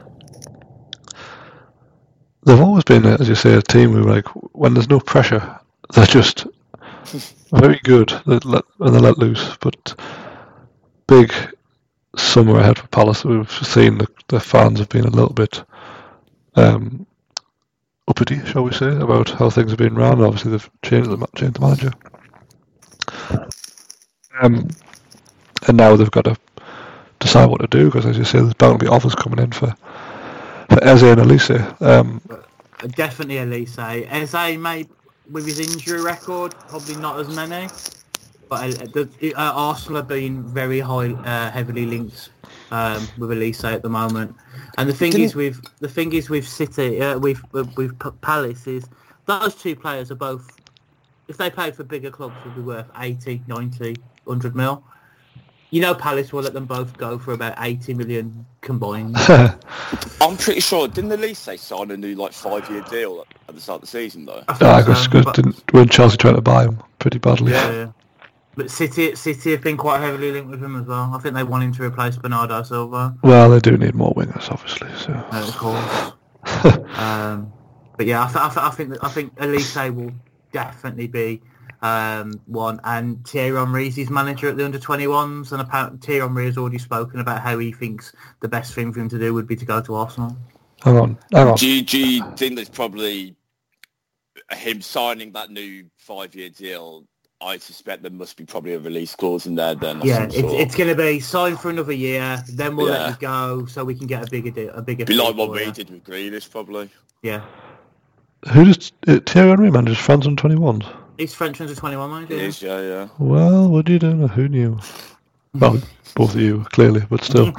They've always been, as you say, a team who, like, when there's no pressure, they're just very good when they let loose. But big summer ahead for Palace. We've seen the fans have been a little bit uppity, shall we say, about how things have been run. Obviously, they've changed the manager. And now they've got to decide what to do, because, as you say, there's bound to be offers coming in for Eze and Elise. Definitely Elise. Eze, maybe with his injury record, probably not as many. But Arsenal have been very heavily linked with Elise at the moment. And the thing is with City, with Palace, is those two players are both, if they played for bigger clubs, would be worth 80, 90, 100 mil. Palace will let them both go for about 80 million combined. I'm pretty sure, didn't Elise sign a new 5-year deal at the start of the season though? I guess weren't Chelsea trying to buy him pretty badly? Yeah. But City have been quite heavily linked with him as well. I think they want him to replace Bernardo Silva. Well, they do need more wingers, obviously. So. Of course. But yeah, I think Elise will definitely be one, and Thierry Henry's his manager at the under-21s, and apparently Thierry Henry has already spoken about how he thinks the best thing for him to do would be to go to Arsenal. Hang on. Do you think there's probably him signing that new 5-year deal? I suspect there must be probably a release clause in there then. Yeah, it's going to be signed for another year, then we'll let you go so we can get a bigger deal. Be like what we did with Grealish, probably. Yeah. Who does Thierry Henry manages France under-21s? He's French under-21 manager. He is, yeah. Well, what do you do? Who knew? Well, both of you, clearly, but still.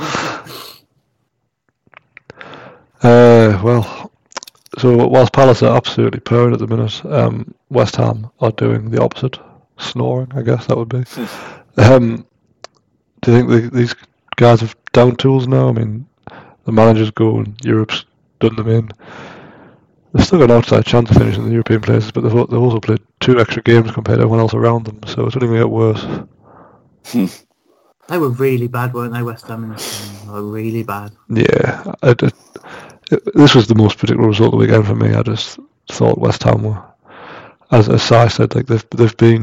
So whilst Palace are absolutely purring at the minute, West Ham are doing the opposite. Snoring, I guess that would be. Do you think these guys have down tools now? I mean, the managers go and Europe's done them in. They've still got an outside chance of finishing the European places, but they've also played 2 extra games compared to everyone else around them, so it's only going to get worse. They were really bad, weren't they, West Ham? They were really bad. Yeah. This was the most predictable result of the weekend for me. I just thought West Ham were, as Si said, like they've been...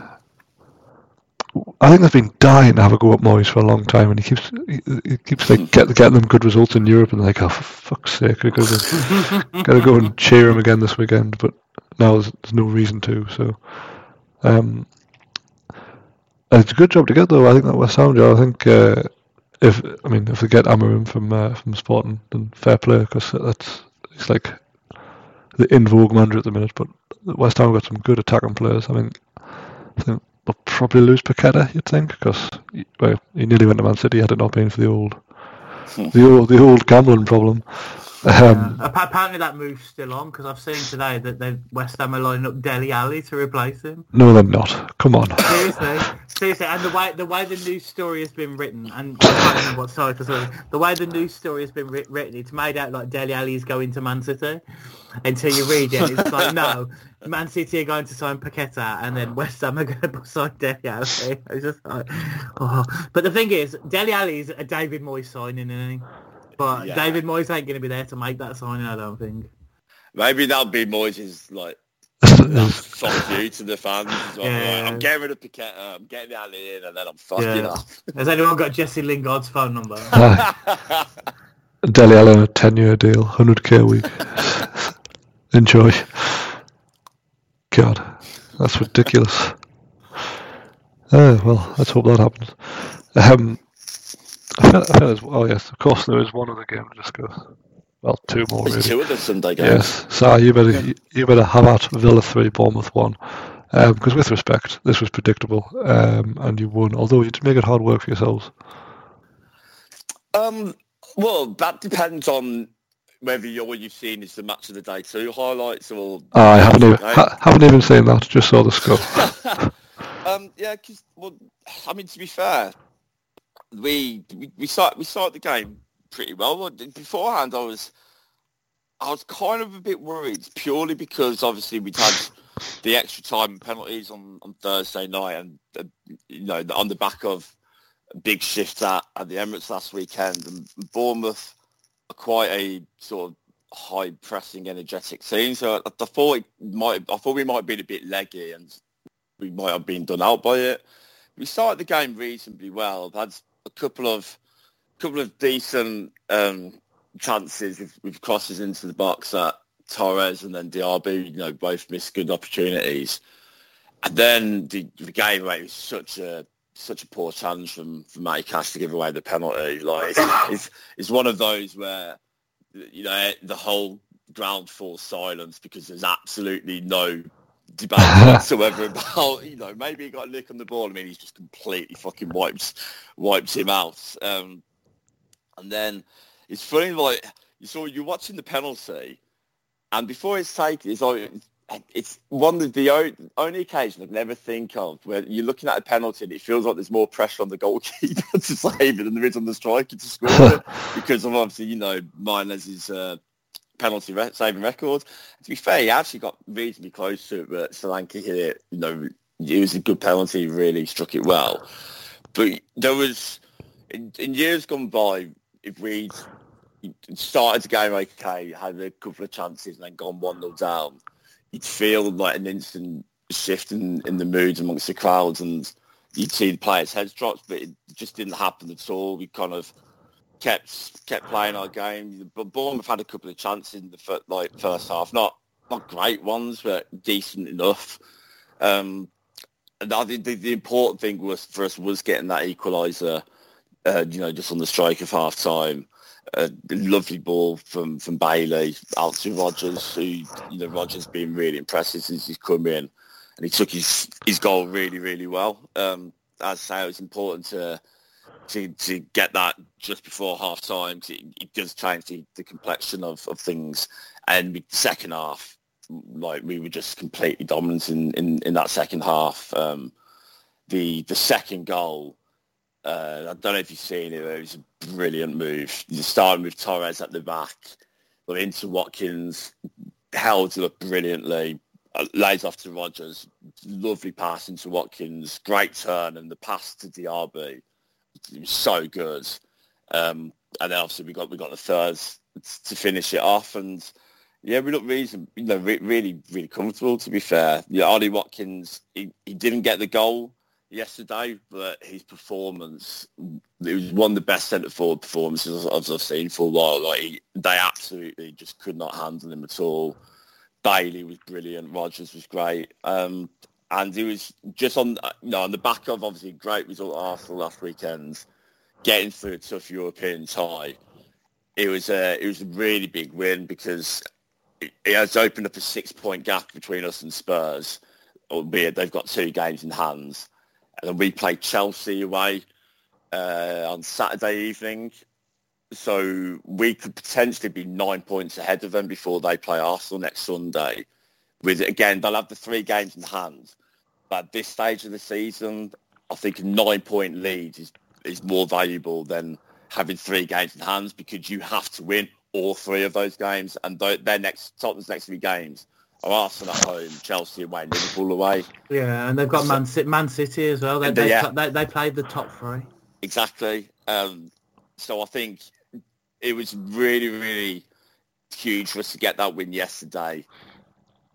I think they've been dying to have a go at Moyes for a long time, and he keeps like getting them good results in Europe, and they're like, oh, for fuck's sake, got to go and cheer him again this weekend. But now there's no reason to. So, it's a good job to get though. I think that West Ham job. I think if they get Amorim from Sporting, then fair play, because he's like the in vogue manager at the minute. But West Ham got some good attacking players. I think they'll probably lose Paqueta, you'd think, because he nearly went to Man City had it not been for the old gambling problem. Apparently that move's still on, because I've seen today that West Ham are lining up Dele Alli to replace him. No, they're not. Come on. Seriously, and the way the news story has been written, and I can't remember what site it was, the way the news story has been written, it's made out like Dele Alli is going to Man City. Until you read it, it's like, no, Man City are going to sign Paqueta, and then West Ham are going to sign Dele Alli. It's just like, oh. But the thing is, Dele Alli is a David Moyes signing, isn't he? But David Moyes ain't going to be there to make that signing, I don't think. Maybe that'll be Moyes' Fuck you to the fans as well. Yeah. Right, I'm getting rid of Paqueta, I'm getting Ali in, and then I'm fucking off. Has anyone got Jesse Lingard's phone number? Dele Alli, a 10-year deal, 100k a week. Enjoy. God, that's ridiculous. Well, let's hope that happens. I feel yes, of course there is one other game to discuss. Well, two more. There's really. 2 of the Sunday games. Yes, Si, you better have at Villa 3, Bournemouth 1. Because with respect, this was predictable, and you won. Although you did make it hard work for yourselves. Well, that depends on whether all you've seen is the match of the day 2 highlights or. I haven't even seen that. Just saw the score. Yeah, because I mean, to be fair, we started the game pretty well. Beforehand, I was kind of a bit worried, purely because obviously we'd had the extra time and penalties on Thursday night, and on the back of a big shift at the Emirates last weekend, and Bournemouth are quite a sort of high pressing, energetic team. So I thought we might have been a bit leggy, and we might have been done out by it. We started the game reasonably well. I've had a couple of decent chances with crosses into the box at Torres and then Diaby, both missed good opportunities. And then the game, it was such a poor challenge from Matty Cash to give away the penalty. Like it's one of those where the whole ground falls silence because there's absolutely no debate whatsoever about maybe he got a lick on the ball. I mean, he's just completely fucking wipes him out. And then it's funny, like you're watching the penalty, and before it's taken, it's one of the only occasion I can ever think of where you're looking at a penalty and it feels like there's more pressure on the goalkeeper to save it than there is on the striker to score it, because of obviously Mahrez's penalty saving record. To be fair, he actually got reasonably close to it, but Solanke hit it. It was a good penalty. He really struck it well. But there was in years gone by, if we started the game okay, had a couple of chances and then gone 1-0 down, you'd feel like an instant shift in the mood amongst the crowds, and you'd see the players' heads drop, but it just didn't happen at all. We kind of kept playing our game. But Bournemouth had a couple of chances in the first half, not great ones, but decent enough. And I think the important thing for us was getting that equaliser, just on the strike of half time. A lovely ball from Bailey out to Rodgers, who Rodgers been really impressive since he's come in, and he took his goal really, really well. As I say, it was important to get that just before half time. It does change the complexion of things. And the second half, we were just completely dominant in that second half. The second goal, I don't know if you've seen it, but it was a brilliant move. You started with Torres at the back, but into Watkins, held it up brilliantly, lays off to Rodgers, lovely pass into Watkins, great turn, and the pass to Diaby, it was so good. And then obviously we got the third to finish it off, and yeah, we looked really, really comfortable, to be fair. Ollie Watkins, he didn't get the goal yesterday, but his performance, it was one of the best centre-forward performances I've seen for a while. They absolutely just could not handle him at all. Bailey was brilliant. Rodgers was great. And it was just on the back of obviously a great result at Arsenal last weekend, getting through a tough European tie. It was a really big win because it has opened up a 6-point gap between us and Spurs, albeit they've got 2 games in hand. And then we played Chelsea away on Saturday evening. So we could potentially be 9 points ahead of them before they play Arsenal next Sunday. Again, they'll have the 3 games in hand. But at this stage of the season, I think a 9-point lead is more valuable than having 3 games in hand, because you have to win all 3 of those games. And Tottenham's next 3 games are Arsenal at home, Chelsea away, Liverpool away. Yeah, and they've got Man City as well. They played the top 3. Exactly. So I think it was really, really huge for us to get that win yesterday.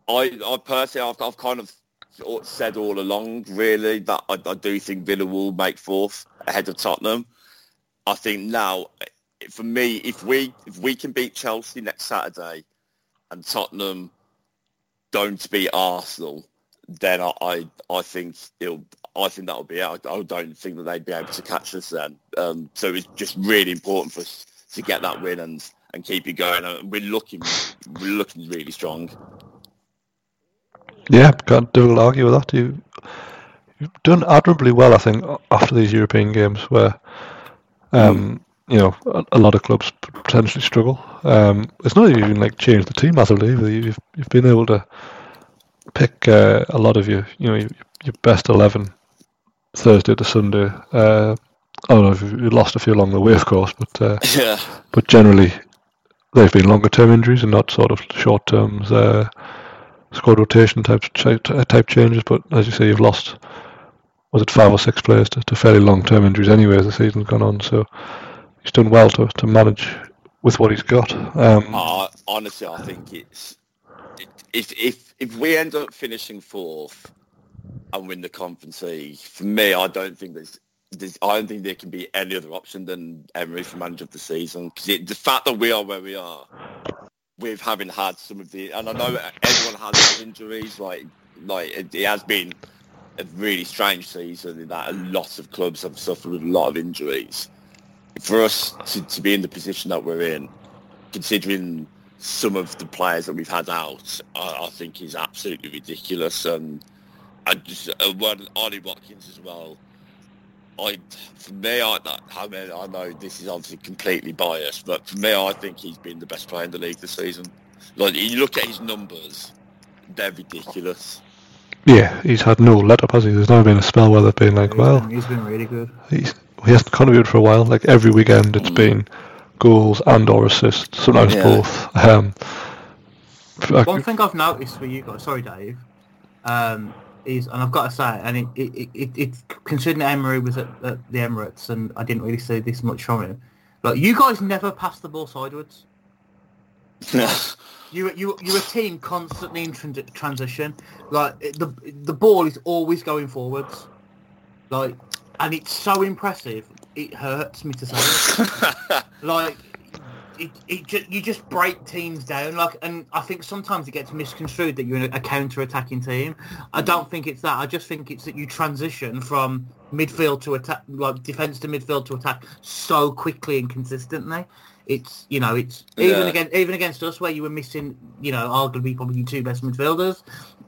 I personally, I've kind of said all along, really, that I do think Villa will make fourth ahead of Tottenham. I think now, for me, if we can beat Chelsea next Saturday and Tottenham don't beat Arsenal, then I think that'll be it. I don't think that they'd be able to catch us then. So it's just really important for us to get that win and keep it going. We're looking really strong. Yeah, can't argue with that. You've done admirably well, I think, after these European games where, you know, a lot of clubs potentially struggle. It's not even like changed the team massively. You've been able to pick a lot of your best 11 Thursday to Sunday. I don't know if you lost a few along the way, of course, but generally they've been longer term injuries and not sort of short term squad rotation type changes. But as you say, you've lost, was it 5 or 6 players to fairly long term injuries anyway as the season's gone on. So he's done well to manage with what he's got. Honestly, I think it's if we end up finishing fourth and win the Conference League, for me, I don't think there can be any other option than Emery for manager of the season. Because the fact that we are where we are, with having had some of the, and I know everyone has injuries, like it has been a really strange season in that a lot of clubs have suffered with a lot of injuries. For us to be in the position that we're in, considering some of the players that we've had out, I think is absolutely ridiculous. And I just Ollie Watkins as well. I know this is obviously completely biased, but for me, I think he's been the best player in the league this season. Like, you look at his numbers, they're ridiculous. Yeah, he's had no let-up, has he? There's never been a spell where they've been like, he's been really good. He hasn't contributed for a while. Like, every weekend it's been goals and or assists, sometimes both. One thing I've noticed with you guys, sorry Dave, is, and I've got to say, and it's considering Emery was at the Emirates, and I didn't really see this much from him. Like, you guys never pass the ball sideways. You're a team constantly in transition. Like, the ball is always going forwards. Like, and it's so impressive. It hurts me to say it. Like, you just break teams down. Like, and I think sometimes it gets misconstrued that you're a counter-attacking team. I don't think it's that. I just think it's that you transition from midfield to attack, like defense to midfield to attack, so quickly and consistently. It's, you know, it's even against us where you were missing, you know, arguably probably your 2 best midfielders.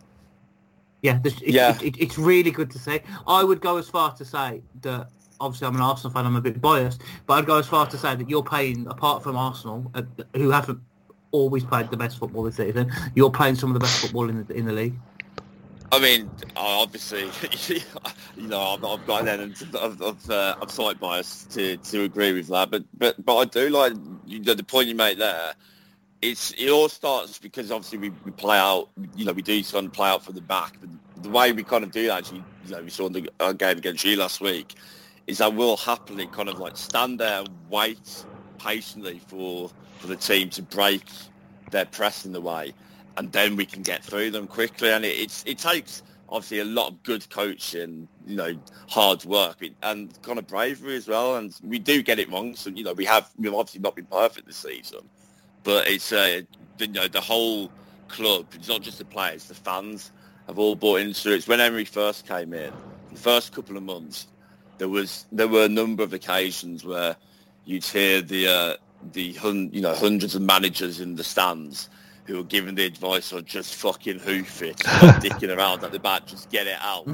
Yeah, it's really good to see. I would go as far to say that, obviously I'm an Arsenal fan, I'm a bit biased, but I'd go as far to say that you're playing, apart from Arsenal, who haven't always played the best football this season, you're playing some of the best football in the league. I mean, obviously, you know, I've got an element of slight bias to agree with that, but I do like, you know, the point you make there. It all starts because obviously we play out, you know, we do kind of play out from the back. But the way we kind of do that, actually, you know, we saw in the game against you last week, is that we'll happily kind of like stand there and wait patiently for the team to break their press in the way, and then we can get through them quickly. And it takes obviously a lot of good coaching, you know, hard work and kind of bravery as well. And we do get it wrong, so you know we've obviously not been perfect this season, but it's you know, the whole club, it's not just the players, the fans have all bought into it. It's when Emery first came in, the first couple of months, there were a number of occasions where you'd hear the hundreds of managers in the stands who were giving the advice of just fucking hoof it, not dicking around at the back, just get it out.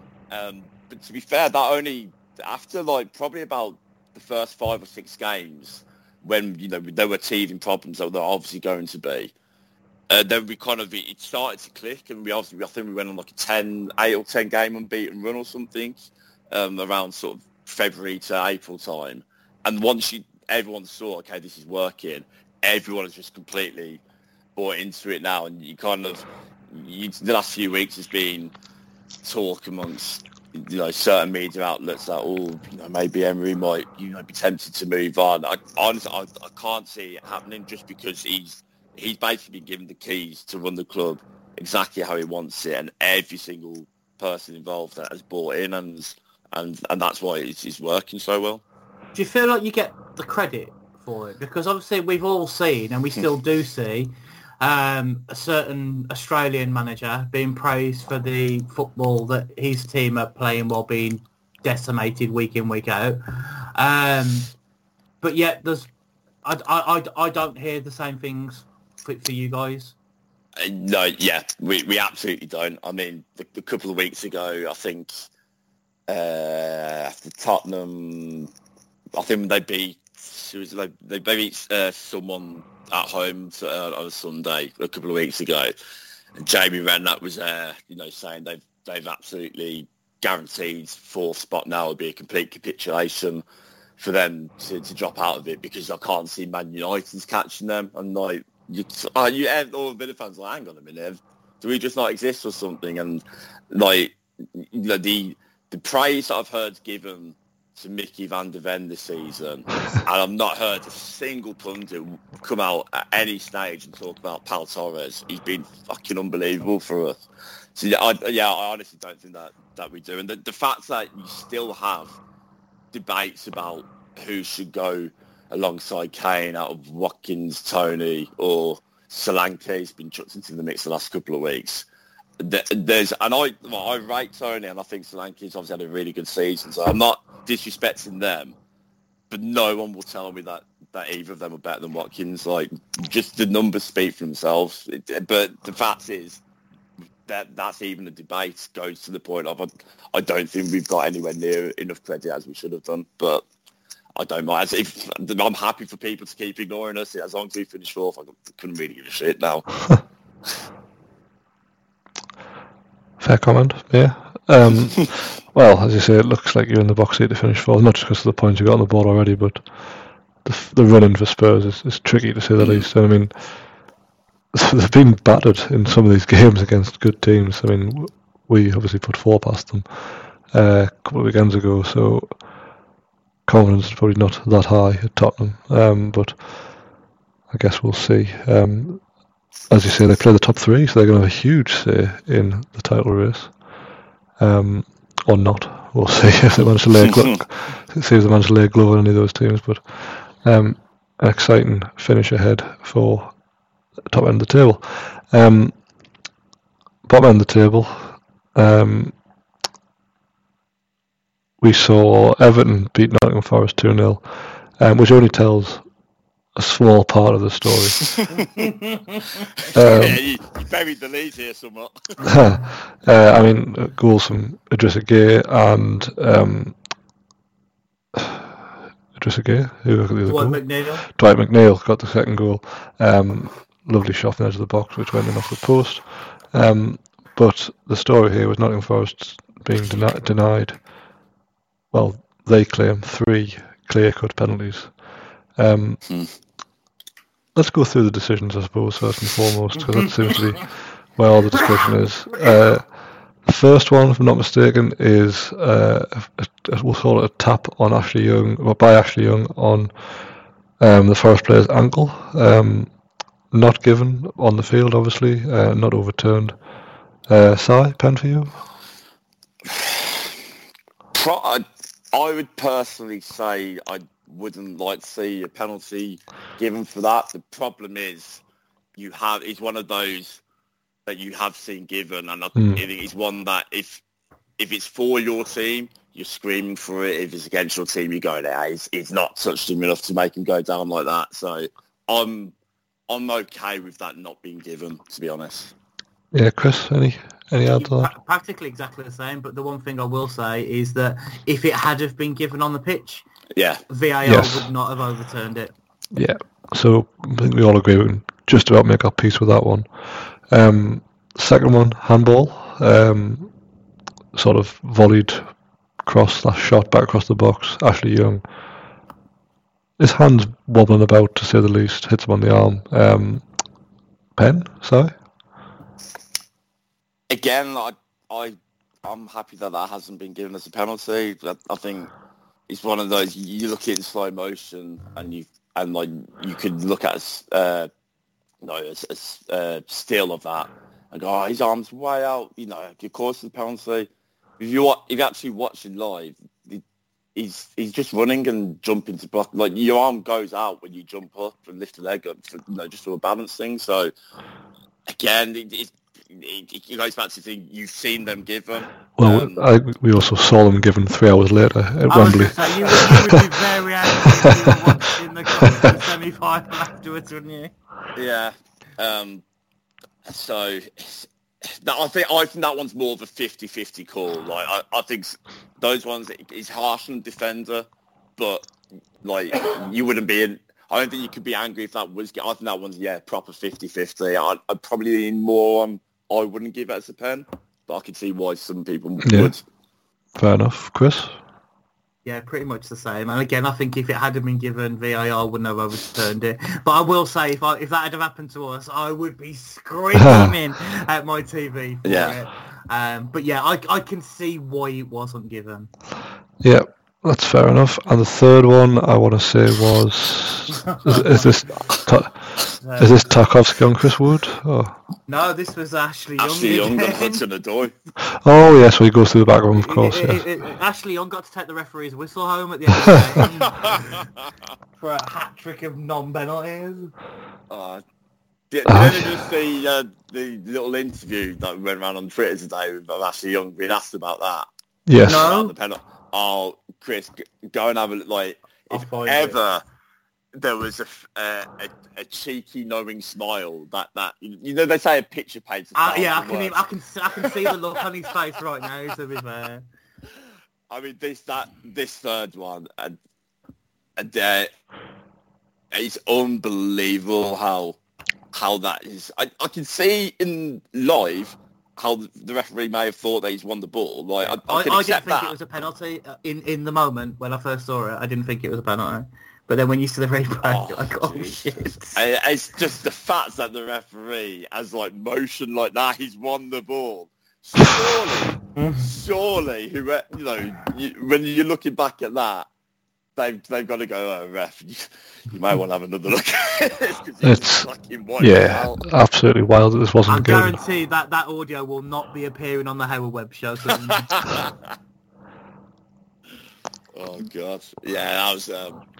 But to be fair, that only after like probably about the first 5 or 6 games, when, you know, there were teething problems that there are obviously going to be, then we kind of, it started to click, and I think we went on like a 8 or 10 game unbeaten run or something, around sort of February to April time. And once everyone saw, okay, this is working, everyone has just completely bought into it now. And you kind of, the last few weeks has been talk amongst, you know, certain media outlets that, you know, maybe Emery might, you know, be tempted to move on. Honestly, I can't see it happening, just because he's basically been given the keys to run the club exactly how he wants it, and every single person involved that has bought in, and that's why it's working so well. Do you feel like you get the credit for it? Because obviously we've all seen, and we still do see, a certain Australian manager being praised for the football that his team are playing while being decimated week in, week out. But yet I don't hear the same things for you guys. No, yeah, we absolutely don't. I mean, a couple of weeks ago, I think after Tottenham, I think they beat someone at home on a Sunday a couple of weeks ago. And Jamie Redknapp was saying they've absolutely guaranteed fourth spot now would be a complete capitulation for them to drop out of it, because I can't see Man United's catching them. And like all the Villa fans are like, hang on a minute, do we just not exist or something? And like the praise that I've heard given to Mickey van der Ven this season, and I've not heard a single pundit come out at any stage and talk about Pau Torres. He's been fucking unbelievable for us. So I honestly don't think that we do. And the fact that you still have debates about who should go alongside Kane out of Watkins, Toney, or Solanke has been chucked into the mix the last couple of weeks. I rate Toney, and I think Solanke's obviously had a really good season, so I'm not disrespecting them, but no one will tell me that either of them are better than Watkins. Like, just the numbers speak for themselves. But the fact is that's even a debate goes to the point of I don't think we've got anywhere near enough credit as we should have done. But I don't mind. I'm happy for people to keep ignoring us. As long as we finish fourth, I couldn't really give a shit now. Fair comment, yeah. Well, as you say, it looks like you're in the box seat to finish fourth, not just because of the points you got on the board already, but the run-in for Spurs is tricky, to say the least. And I mean, they've been battered in some of these games against good teams. I mean, we obviously put 4 past them a couple of weekends ago, so confidence is probably not that high at Tottenham, but I guess we'll see. As you say, they play the top 3, so they're going to have a huge say in the title race, or not. We'll see if they manage to lay a glove on any of those teams. But an exciting finish ahead for the top end of the table. Bottom end of the table, we saw Everton beat Nottingham Forest 2-0, which only tells a small part of the story. You buried the lead here somewhat. I mean, goals from Idrissa Gueye and Idrissa Gueye, who got the other goal? Dwight McNeil got the second goal. Lovely shot from the edge of the box, which went in off the post. But the story here was Nottingham Forest being denied. Well, they claim 3 clear-cut penalties. Let's go through the decisions, I suppose, first and foremost, because that seems to be where all the discussion is. The first one, if I'm not mistaken, is we'll call it a tap on Ashley Young, or by Ashley Young on the Forest player's ankle. Not given on the field, obviously, not overturned. Si, pen for you? I would personally say I wouldn't like to see a penalty given for that. The problem is it's one of those that you have seen given, and I think it's one that if it's for your team, you're screaming for it. If it's against your team, you go, it's not touched him enough to make him go down like that. So I'm okay with that not being given, to be honest. Yeah, Chris, any add to that? Practically exactly the same, but the one thing I will say is that if it had have been given on the pitch, VAR would not have overturned it. Yeah, so I think we all agree we can just about make our peace with that one. Second one, handball, sort of volleyed cross/shot back across the box. Ashley Young, his hand's wobbling about, to say the least, hits him on the arm. Pen, sorry? Again, I'm happy that hasn't been given as a penalty. I think it's one of those, you look at it in slow motion and you could look at a still of that, I go, his arm's way out, you know, of course the penalty. If you actually watch it live, he's just running and jumping to block. Like, your arm goes out when you jump up and lift the leg up, for, you know, just for a balance thing. So, again, it goes back to the thing you've seen them give them. Well, we also saw them given 3 hours later at Wembley. You would be very angry if you were watching the semi-final afterwards, wouldn't you? Yeah. So I think that one's more of a 50-50 call. Like I think those ones, it's harsh on the defender, but like you wouldn't be in. I don't think you could be angry if that was. I think that one's proper 50-50. I'd probably lean more on. I wouldn't give it as a pen, but I could see why some people would. Fair enough, Chris. Yeah, pretty much the same. And again, I think if it hadn't been given, VAR wouldn't have overturned it. But I will say, if that had happened to us, I would be screaming at my TV for it. But yeah, I can see why it wasn't given. Yeah, that's fair enough. And the third one I want to say was, is this Tarkowski on Chris Wood? Oh. No, this was Ashley Young. Ashley Young got put in the door. Oh, yeah, so he goes through the background, of course. Ashley Young got to take the referee's whistle home at the end of the game for a hat-trick of non-penalties. Did you just see the little interview that went around on Twitter today with Ashley Young being asked about that? Yes. No. Oh, Chris, go and have a look. Like, if ever there was a cheeky, knowing smile that you know they say a picture paints. I can see the look on his face right now. To be fair, I mean this third one, and it's unbelievable how that is. I can see in live how the referee may have thought that he's won the ball. Like I didn't think it was a penalty in the moment when I first saw it. I didn't think it was a penalty. But then when you see the replay, you're like, oh shit. It's just the fact that the referee has like motion like that, he's won the ball. Surely, when you're looking back at that, they've got to go, oh, ref, you might want to have another look at this it's absolutely wild that this wasn't good. I guarantee that audio will not be appearing on the Howard Webb show. Oh god, yeah, that was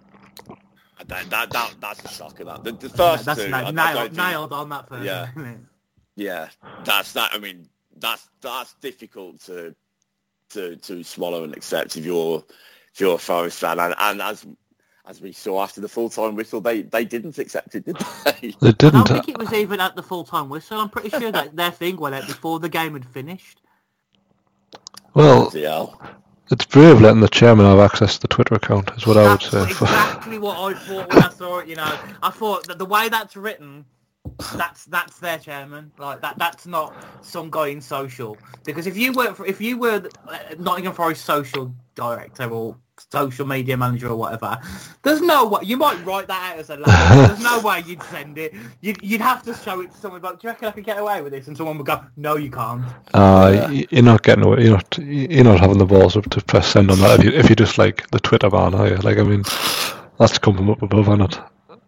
that's a shocker. That the first that's two, nailed on that first. Yeah, that's that. I mean, that's difficult to swallow and accept if you're a Forest fan, and as we saw after the full-time whistle, they didn't accept it, did they? They didn't. I don't think it was even at the full-time whistle. I'm pretty sure that their thing went out before the game had finished. Well, it's brave letting the chairman have access to the Twitter account, is what I would say. Exactly what I thought when I saw it. I thought that the way that's written, that's their chairman. Like that's not some guy in social. Because if you were Nottingham Forest social director or social media manager or whatever, there's no way you might write that out as a line. There's no way you'd send it. You'd have to show it to someone. Like, do you reckon I could get away with this? And someone would go, no, you can't. You're not getting away. You're not having the balls to press send on that if you just like the Twitter ban, are you? Like, I mean, that's come from up above, isn't it?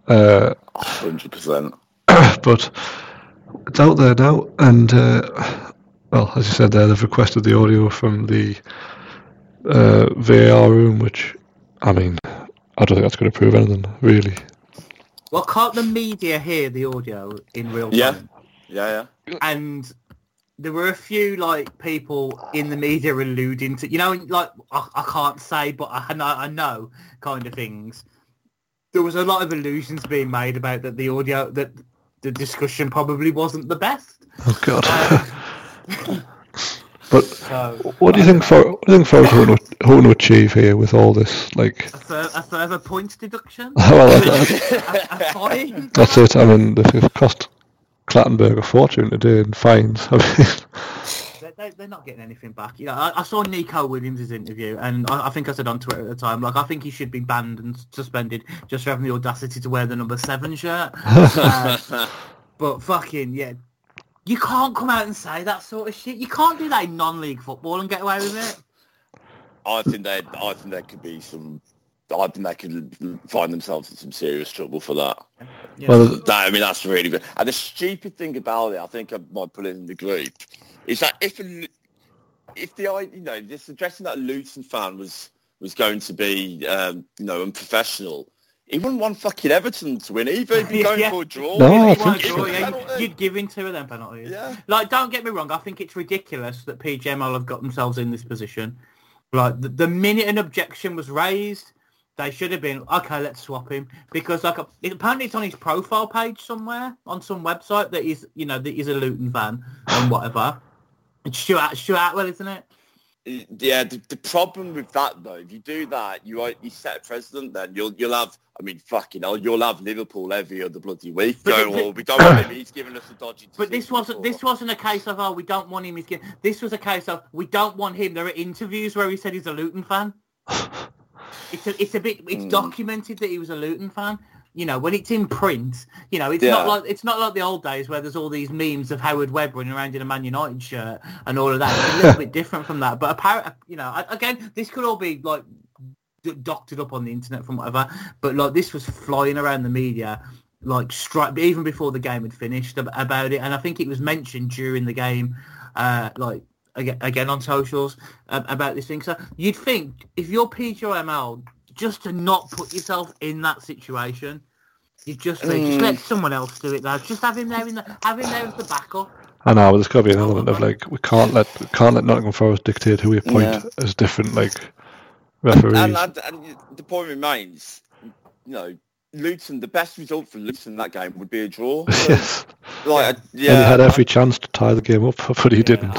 100%. But it's out there now, and well, as you said there, they've requested the audio from the VAR room, which, I mean, I don't think that's going to prove anything, really. Well, can't the media hear the audio in real time? Yeah. And there were a few, like, people in the media alluding to, like, I can't say, but I know kind of things. There was a lot of allusions being made about that the audio, that the discussion probably wasn't the best. Oh, God. But what do you think Forest hoping to achieve here with all this? Like a further points deduction? Well, a fine? That's it. I mean, they've cost Clattenburg a fortune today in fines. I mean, they're not getting anything back. I saw Nico Williams' interview, and I think I said on Twitter at the time, like, I think he should be banned and suspended just for having the audacity to wear the number 7 shirt. But fucking, yeah. You can't come out and say that sort of shit. You can't do that in non-league football and get away with it. I think there could be some I think they could find themselves in some serious trouble for that. Yeah. Well, That's really good. And the stupid thing about it, I think I might put it in the group, is that if this suggestion that a Luton fan was going to be unprofessional, he wouldn't want fucking Everton to win either. He'd be going for a draw. No, You'd give in two of them penalties. Yeah. Like, don't get me wrong. I think it's ridiculous that PGMOL have got themselves in this position. Like, the minute an objection was raised, they should have been, okay, let's swap him. Because apparently it's on his profile page somewhere, on some website, that he's a Luton fan and whatever. It's Stuart Atwell, isn't it? Yeah, the problem with that, though, if you do that, you set a precedent, then you'll have, fucking hell, you'll have Liverpool every other bloody week. We don't want him, he's giving us a dodgy... But this wasn't a case of, we don't want him, this was a case of, we don't want him. There are interviews where he said he's a Luton fan. It's documented that he was a Luton fan. When it's in print, it's not like the old days where there's all these memes of Howard Webb running around in a Man United shirt and all of that. It's a little bit different from that. But apparently, again, this could all be like doctored up on the internet from whatever. But like this was flying around the media, like even before the game had finished about it. And I think it was mentioned during the game, again on socials about this thing. So you'd think if you're PGMOL, just to not put yourself in that situation, you just let someone else do it, lads. Just have him there as the backup. I know, but there's got to be an element of we can't let Nottingham Forest dictate who we appoint as different referees. And the point remains, Luton, the best result for Luton in that game would be a draw. Yes. And he had every chance to tie the game up, but he didn't.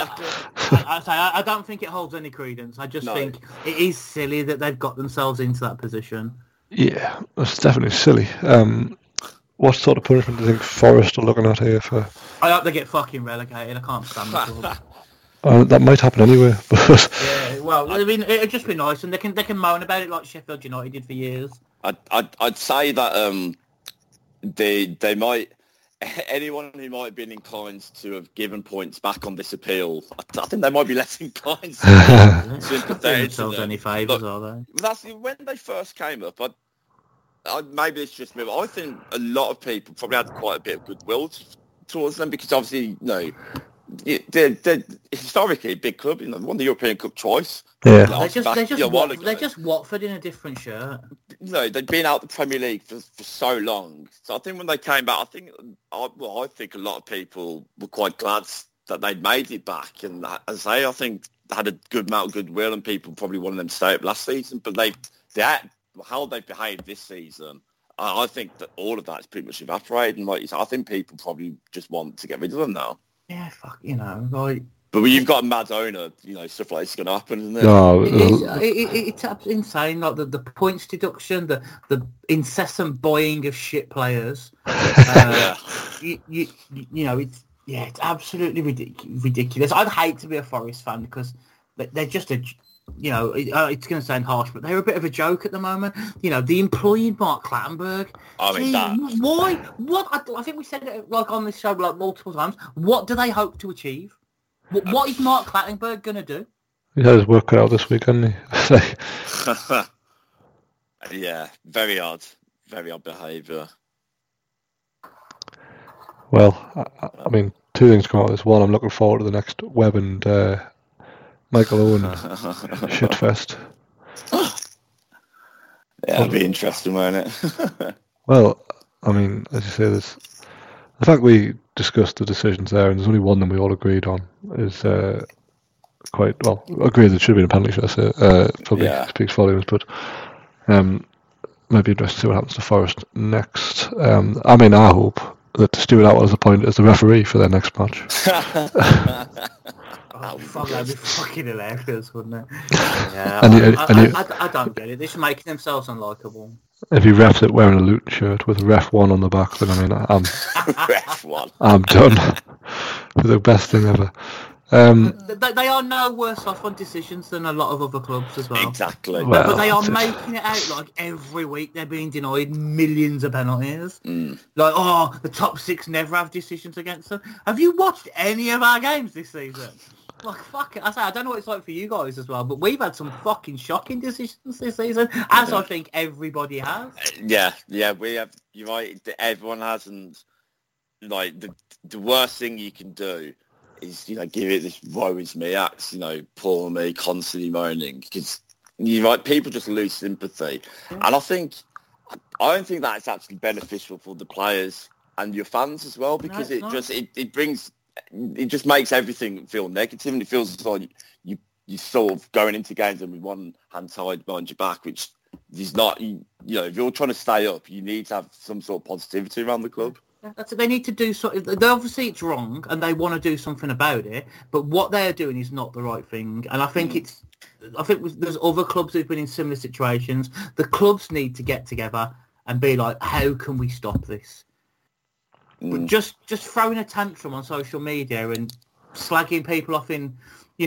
I don't think it holds any credence. I just think it is silly that they've got themselves into that position. Yeah, that's definitely silly. What sort of punishment do you think Forest are looking at here for? I hope they get fucking relegated. I can't stand the that might happen anyway. But yeah, well, it'd just be nice, and they can moan about it like Sheffield United did for years. I'd say that they might. Anyone who might have been inclined to have given points back on this appeal, I think they might be less inclined to sympathetic to them. Any favours, are they? That's when they first came up. Maybe it's just me, but I think a lot of people probably had quite a bit of goodwill towards them because obviously, they're historically a big club. Won the European Cup twice. Yeah, they're just Watford in a different shirt. They'd been out the Premier League for so long. So I think when they came back, I think a lot of people were quite glad that they'd made it back. And as I think they had a good amount of goodwill, and people probably wanted them to stay up last season. But how they behaved this season, I think that all of that is pretty much evaporated. And I think people probably just want to get rid of them now. Yeah, fuck, But when you've got a mad owner, stuff like it's going to happen, isn't it? No, it's insane. Like the points deduction, the incessant buying of shit players. It's absolutely ridiculous. I'd hate to be a Forest fan because they're just it's going to sound harsh, but they're a bit of a joke at the moment. The employing Mark Clattenburg. Why? What? I think we said it on this show multiple times. What do they hope to achieve? What is Mark Clattenburg going to do? He had his work cut out this week, hasn't he? Yeah, very odd behaviour. Well, two things come out of this. One, I'm looking forward to the next Webb and Michael Owen shitfest. Yeah, it'll be interesting, won't it? Well, as you say, the fact we discussed the decisions there, and there's only one that we all agreed on, is quite well. Agreed that it should have been a penalty, should I say? Probably speaks volumes, but might be interesting to see what happens to Forest next. I hope that Stuart Atwell is appointed as the referee for their next match. Oh, fuck, that'd be fucking hilarious, wouldn't it? Yeah, I don't get it. They're just making themselves unlikable. If he refs it wearing a Luton shirt with Ref 1 on the back, then I'm Ref 1. I'm done. The best thing ever. They are no worse off on decisions than a lot of other clubs as well. Exactly. But they are making it out like every week they're being denied millions of penalties. The top six never have decisions against them. Have you watched any of our games this season? Like, fuck it. I don't know what it's like for you guys as well, but we've had some fucking shocking decisions this season, as I think everybody has. Yeah, we have. You're right. Everyone has, and like the worst thing you can do is, give it this woe is me act, poor me, constantly moaning, because you're right. People just lose sympathy, and I don't think that's actually beneficial for the players and your fans as well, because it just makes everything feel negative, and it feels like you sort of going into games and with one hand tied behind your back, which is not, if you're trying to stay up, you need to have some sort of positivity around the club. That's it. They need to do something. Obviously it's wrong and they want to do something about it, but what they're doing is not the right thing. And I think there's other clubs who've been in similar situations. The clubs need to get together and be like, how can we stop this? But just throwing a tantrum on social media and slagging people off in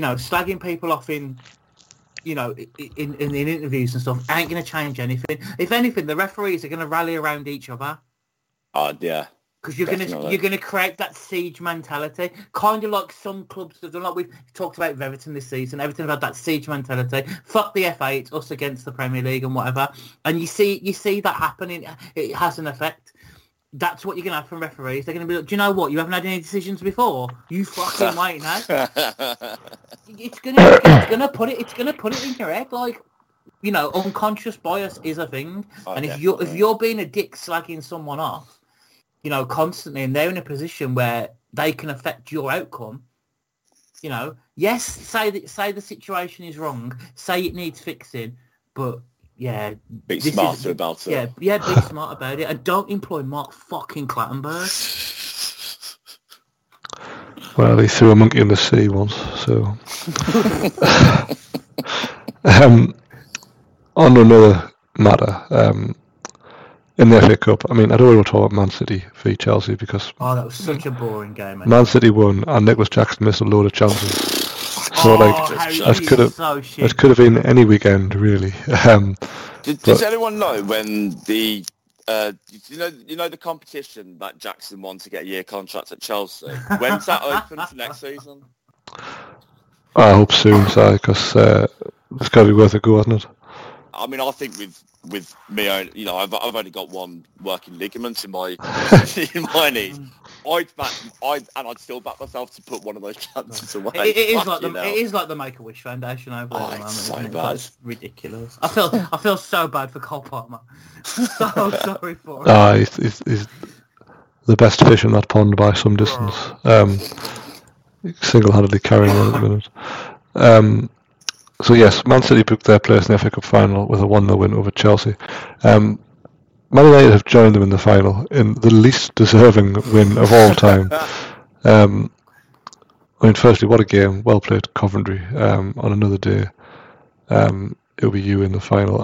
interviews and stuff ain't going to change anything. If anything, the referees are going to rally around each other. Yeah. Because you're gonna create that siege mentality, kind of like some clubs have done. Like we've talked about Everton this season. Everton have had that siege mentality. Fuck the FA, it's us against the Premier League and whatever. And you see that happening. It has an effect. That's what you're gonna have from referees. They're gonna be like, do you know what? You haven't had any decisions before. You fucking wait now. It's gonna put it in your head, like, unconscious bias is a thing. And if you're being a dick slagging someone off, constantly, and they're in a position where they can affect your outcome, yes, say the situation is wrong, say it needs fixing, but yeah, be smarter about it. Yeah, be smart about it, and don't employ Mark fucking Clattenburg. Well, he threw a monkey in the sea once, so. On another matter, in the FA Cup, I don't really want to talk about Man City v Chelsea because... Oh, that was such a boring game. Man City won and Nicholas Jackson missed a load of chances. So, it could have been any weekend, really. Does anyone know when the... the competition that Jackson won to get a year contract at Chelsea? When's that open for next season? I hope soon, Si, because it's got to be worth a go, hasn't it? I think with me, I've only got one working ligament in my knee. I'd still back myself to put one of those chances away. It is like the Make-A-Wish Foundation over there. It's so bad. It's ridiculous. I feel so bad for Cole Palmer. So sorry for him. He's the best fish in that pond by some distance. Single-handedly carrying on at the minute. So yes, Man City booked their place in the FA Cup final with a 1-0 win over Chelsea. Man United have joined them in the final in the least deserving win of all time. Firstly, what a game. Well played, Coventry. On another day, it'll be you in the final.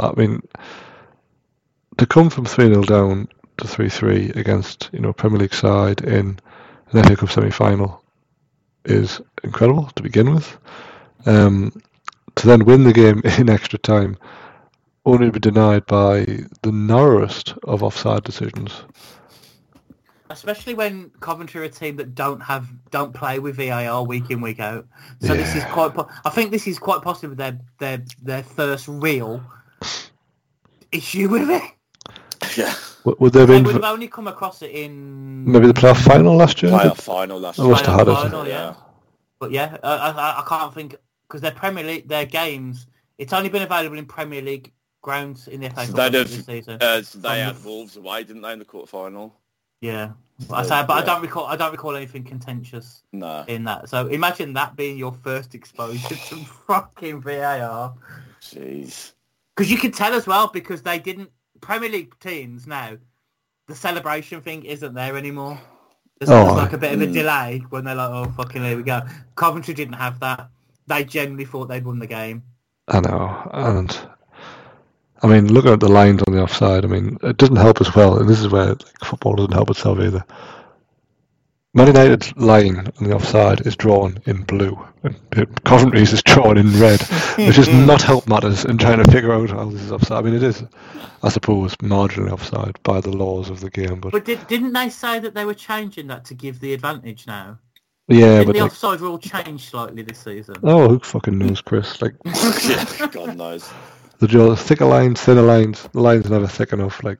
To come from 3-0 down to 3-3 against Premier League side in an FA Cup semi-final is incredible to begin with. To then win the game in extra time, only to be denied by the narrowest of offside decisions. Especially when Coventry are a team that don't play with VAR week in, week out. So this is I think this is quite possibly their first real issue with it. Yeah. Would they have only come across it in maybe the playoff final last year? Playoff final last year. I must have had it. Yeah. But yeah, I can't think. Because their Premier League, their games, it's only been available in Premier League grounds in the FA Cup this season. They had Wolves away, didn't they, in the quarterfinal? Yeah, I don't recall anything contentious in that. So imagine that being your first exposure to fucking VAR. Jeez. Because you can tell as well, because they didn't Premier League teams now. The celebration thing isn't there anymore. There's like a bit of a delay when they're like, "Oh fucking, here we go." Coventry didn't have that. They genuinely thought they'd won the game. I know, and looking at the lines on the offside, it doesn't help as well, and this is where football doesn't help itself either. Man United's line on the offside is drawn in blue, and Coventry's is drawn in red, which does not help matters in trying to figure out how this is offside. It is, I suppose, marginally offside by the laws of the game. But didn't they say that they were changing that to give the advantage now? Yeah, Didn't but the like, offside rule change slightly this season? oh, who fucking knows, Chris? Like, Yeah, God knows. the thicker lines, thinner lines, the lines never thick enough. Like,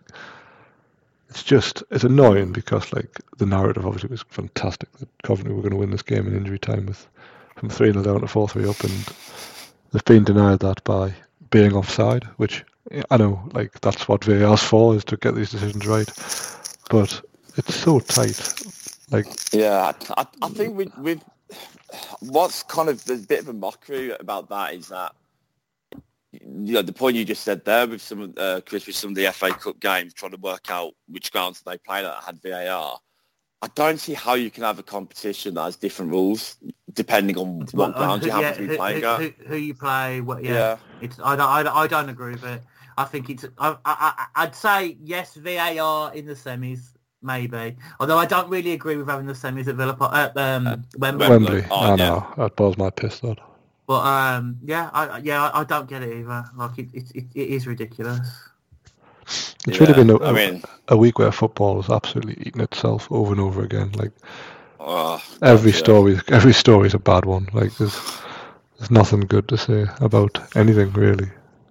it's annoying because like the narrative obviously was fantastic that Coventry were going to win this game in injury time from 3-0 down to 4-3 up, and they've been denied that by being offside, which I know, like, that's what VAR's for, is to get these decisions right, but it's so tight. Like, yeah, I think with what's kind of the bit of a mockery about that is that, you know, the point you just said there with some Chris, with some of the FA Cup games, trying to work out which grounds they played that had VAR. I don't see how you can have a competition that has different ruls depending on what grounds you happen to be playing at. Who you play? It's I don't agree with it. I think it's I'd say yes, VAR in the semis maybe. Although I don't really agree with having the semis at Wembley. Oh, no, that balls my piss though. But I don't get it either. Like it is ridiculous. It's really been a week where football is absolutely eating itself over and over again. Like, every story is a bad one. Like, there's nothing good to say about anything really.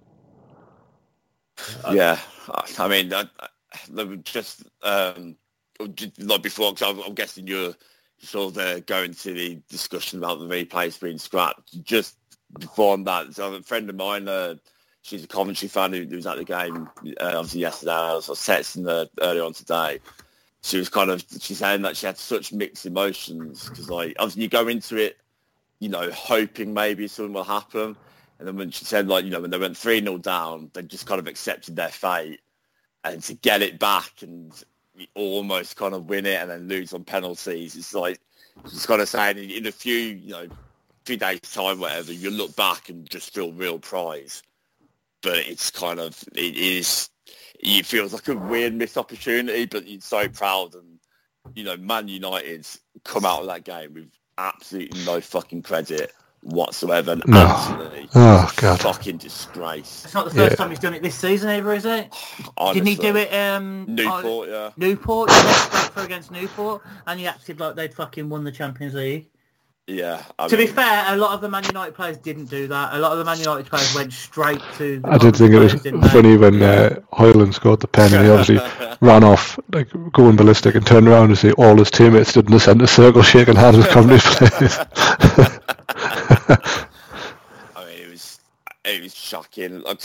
Yeah, I mean, just like before, because I'm guessing you're sort of going to the discussion about the replays being scrapped. Just before that, so a friend of mine, she's a Coventry fan who was at the game, obviously yesterday. I was texting her earlier on today. She's saying that she had such mixed emotions because, like, obviously you go into it, you know, hoping maybe something will happen. And then when she said, like, you know, when they went 3-0 down, they just kind of accepted their fate. And to get it back and almost kind of win it and then lose on penalties, it's like, she's kind of saying in a few days' time, whatever, you look back and just feel real pride. But it's kind of, it feels like a weird missed opportunity, but you're so proud. And, you know, Man United come out of that game with absolutely no fucking credit whatsoever. And absolutely fucking disgrace. It's not the first time he's done it this season either, is it? Honestly. Didn't he do it Newport, Newport, yeah, against Newport, and he acted like they'd fucking won the Champions League. Yeah. To be fair, a lot of the Man United players didn't do that. A lot of the Man United players went straight to... I did think it was funny when Hoyland scored the pen and he obviously ran off, like, going ballistic, and turned around to see all his teammates stood in the centre circle shaking hands with Coventry players. I mean, it was shocking. Like,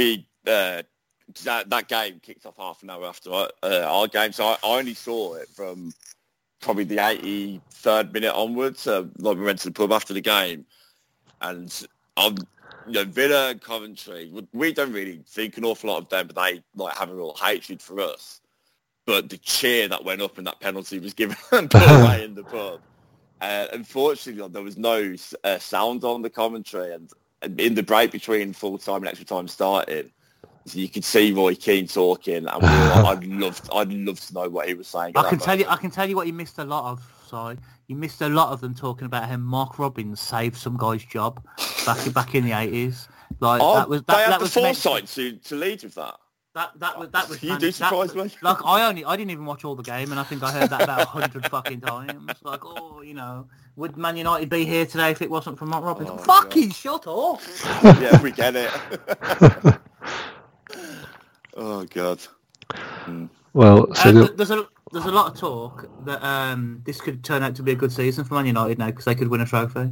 that game kicked off half an hour after our game, so I only saw it from probably the 83rd minute onwards. Like, we went to the pub after the game, and Villa and Coventry, we don't really think an awful lot of them, but they like have a real hatred for us. But the cheer that went up and that penalty was given and put away in the pub. Unfortunately, there was no sound on the commentary, and in the break between full time and extra time started, so you could see Roy Keane talking, and I'd love to know what he was saying. I can tell you what you missed a lot of. Sorry, you missed a lot of them talking about how Mark Robbins saved some guy's job back in the 80s. Like, they had the foresight to lead with that. That was. You do surprise me. Like, I didn't even watch all the game, and I think I heard that about 100 fucking times. Like, would Man United be here today if it wasn't for Mark Robbins? Fucking shut up! Yeah, we get it. Oh God. Well, so there's a lot of talk that this could turn out to be a good season for Man United now because they could win a trophy.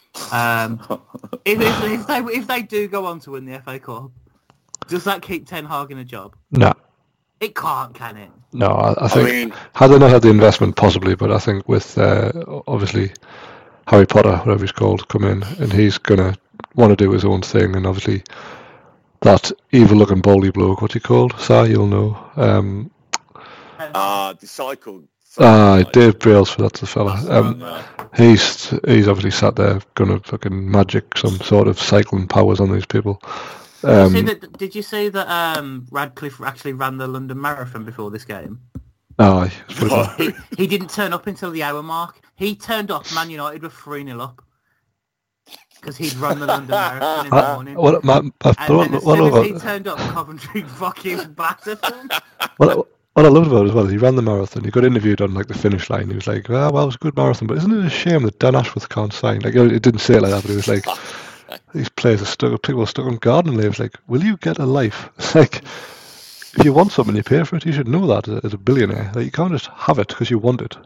If they do go on to win the FA Cup, does that keep Ten Hag in a job? No. It can't, can it? No, I think had they not had the investment, possibly, but I think with obviously Harry Potter, whatever he's called, come in, and he's gonna want to do his own thing, and obviously that evil-looking baldy bloke, what's he called? Si, you'll know. Disciple. Dave Brailsford, that's the fella. He's obviously sat there gonna fucking magic some sort of cycling powers on these people. Did you see that Radcliffe actually ran the London Marathon before this game? Aye. He didn't turn up until the hour mark. He turned up, Man United were 3-0 up. Because he'd run the London Marathon in the morning. And as soon as he turned up, Coventry fucking battered him. what I loved about it as well is he ran the marathon. He got interviewed on like the finish line. He was like, "Well, it was a good marathon, but isn't it a shame that Dan Ashworth can't sign?" Like, it didn't say it like that, but he was like, "These players are stuck. People are stuck on garden leave." Like, will you get a life? It's like, if you want something, you pay for it. You should know that as a billionaire. Like, you can't just have it because you want it.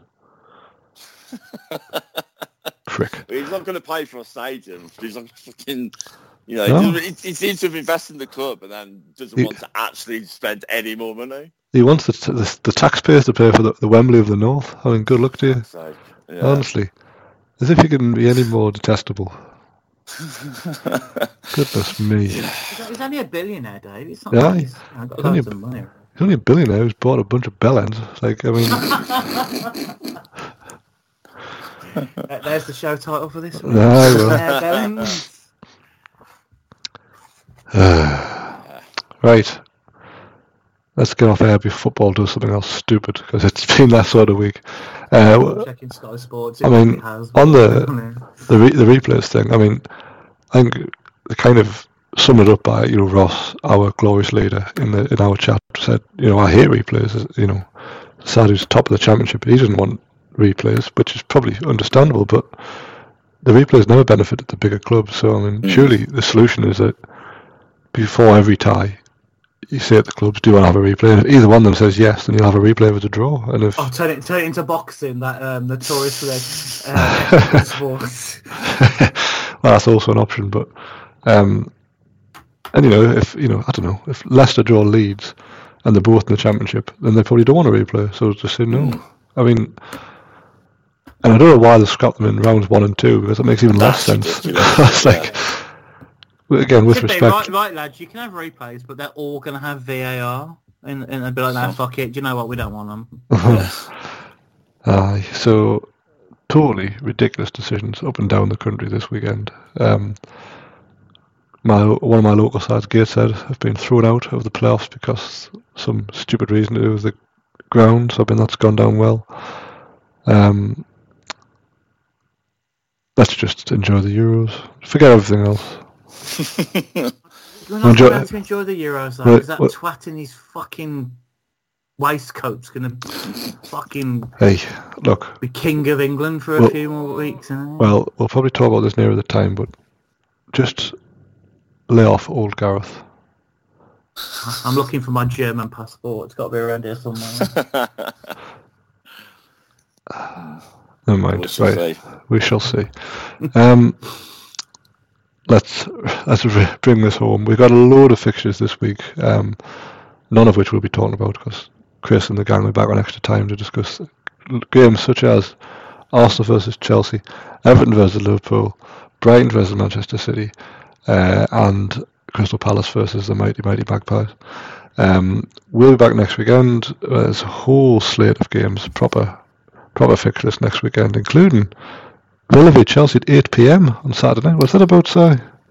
Prick. He's not going to pay for a stadium. He's not fucking. He seems to have invested in the club and then doesn't want to actually spend any more money. He wants the taxpayers to pay for the Wembley of the North. I mean, good luck to you. So, yeah. Honestly. As if you can be any more detestable. Goodness me. He's only a billionaire, Dave. It's not he's only a billionaire who's bought a bunch of bellends. Like, I mean... There's the show title for this week. Right. Let's get off air before football does something else stupid, because it's been that sort of week. Checking Sky Sports. I mean, on the replays thing, I mean, I think they kind of sum it up by, Ross, our glorious leader in our chat, said, I hate replays. Sad who's top of the championship, he doesn't want replays, which is probably understandable, but the replays never benefited the bigger clubs. So, I mean, surely the solution is that before every tie, you say at the clubs, do you want to have a replay? And if either one of them says yes, then you'll have a replay with a draw. And if turn it into boxing, that notoriously sports. Well, that's also an option, but if I don't know, if Leicester draw Leeds and they're both in the championship, then they probably don't want a replay. So just say no. I mean, and I don't know why they scrapped them in rounds 1 and 2, because it makes even less sense. It's like. Again, with respect, right, lads, you can have replays, but they're all going to have VAR, and they'll be like, "No, fuck it. Do you know what? We don't want them." So totally ridiculous decisions up and down the country this weekend. One of my local sides, Gateshead, have been thrown out of the playoffs because some stupid reason to do with the ground. So I mean, that's gone down well. Let's just enjoy the Euros. Forget everything else. You're not allowed to enjoy the Euros, though, because that twat in his fucking waistcoat's going to fucking be king of England for a few more weeks. Well, we'll probably talk about this nearer the time, but just lay off old Gareth. I'm looking for my German passport. It's got to be around here somewhere. Never mind. We shall see. Let's bring this home. We've got a load of fixtures this week, none of which we'll be talking about because Chris and the gang will be back on extra time to discuss games such as Arsenal versus Chelsea, Everton versus Liverpool, Brighton versus Manchester City, and Crystal Palace versus the mighty Magpies. We'll be back next weekend. There's a whole slate of games, proper fixtures next weekend, including Villa v Chelsea at 8 p.m. on Saturday. What's that about, Si?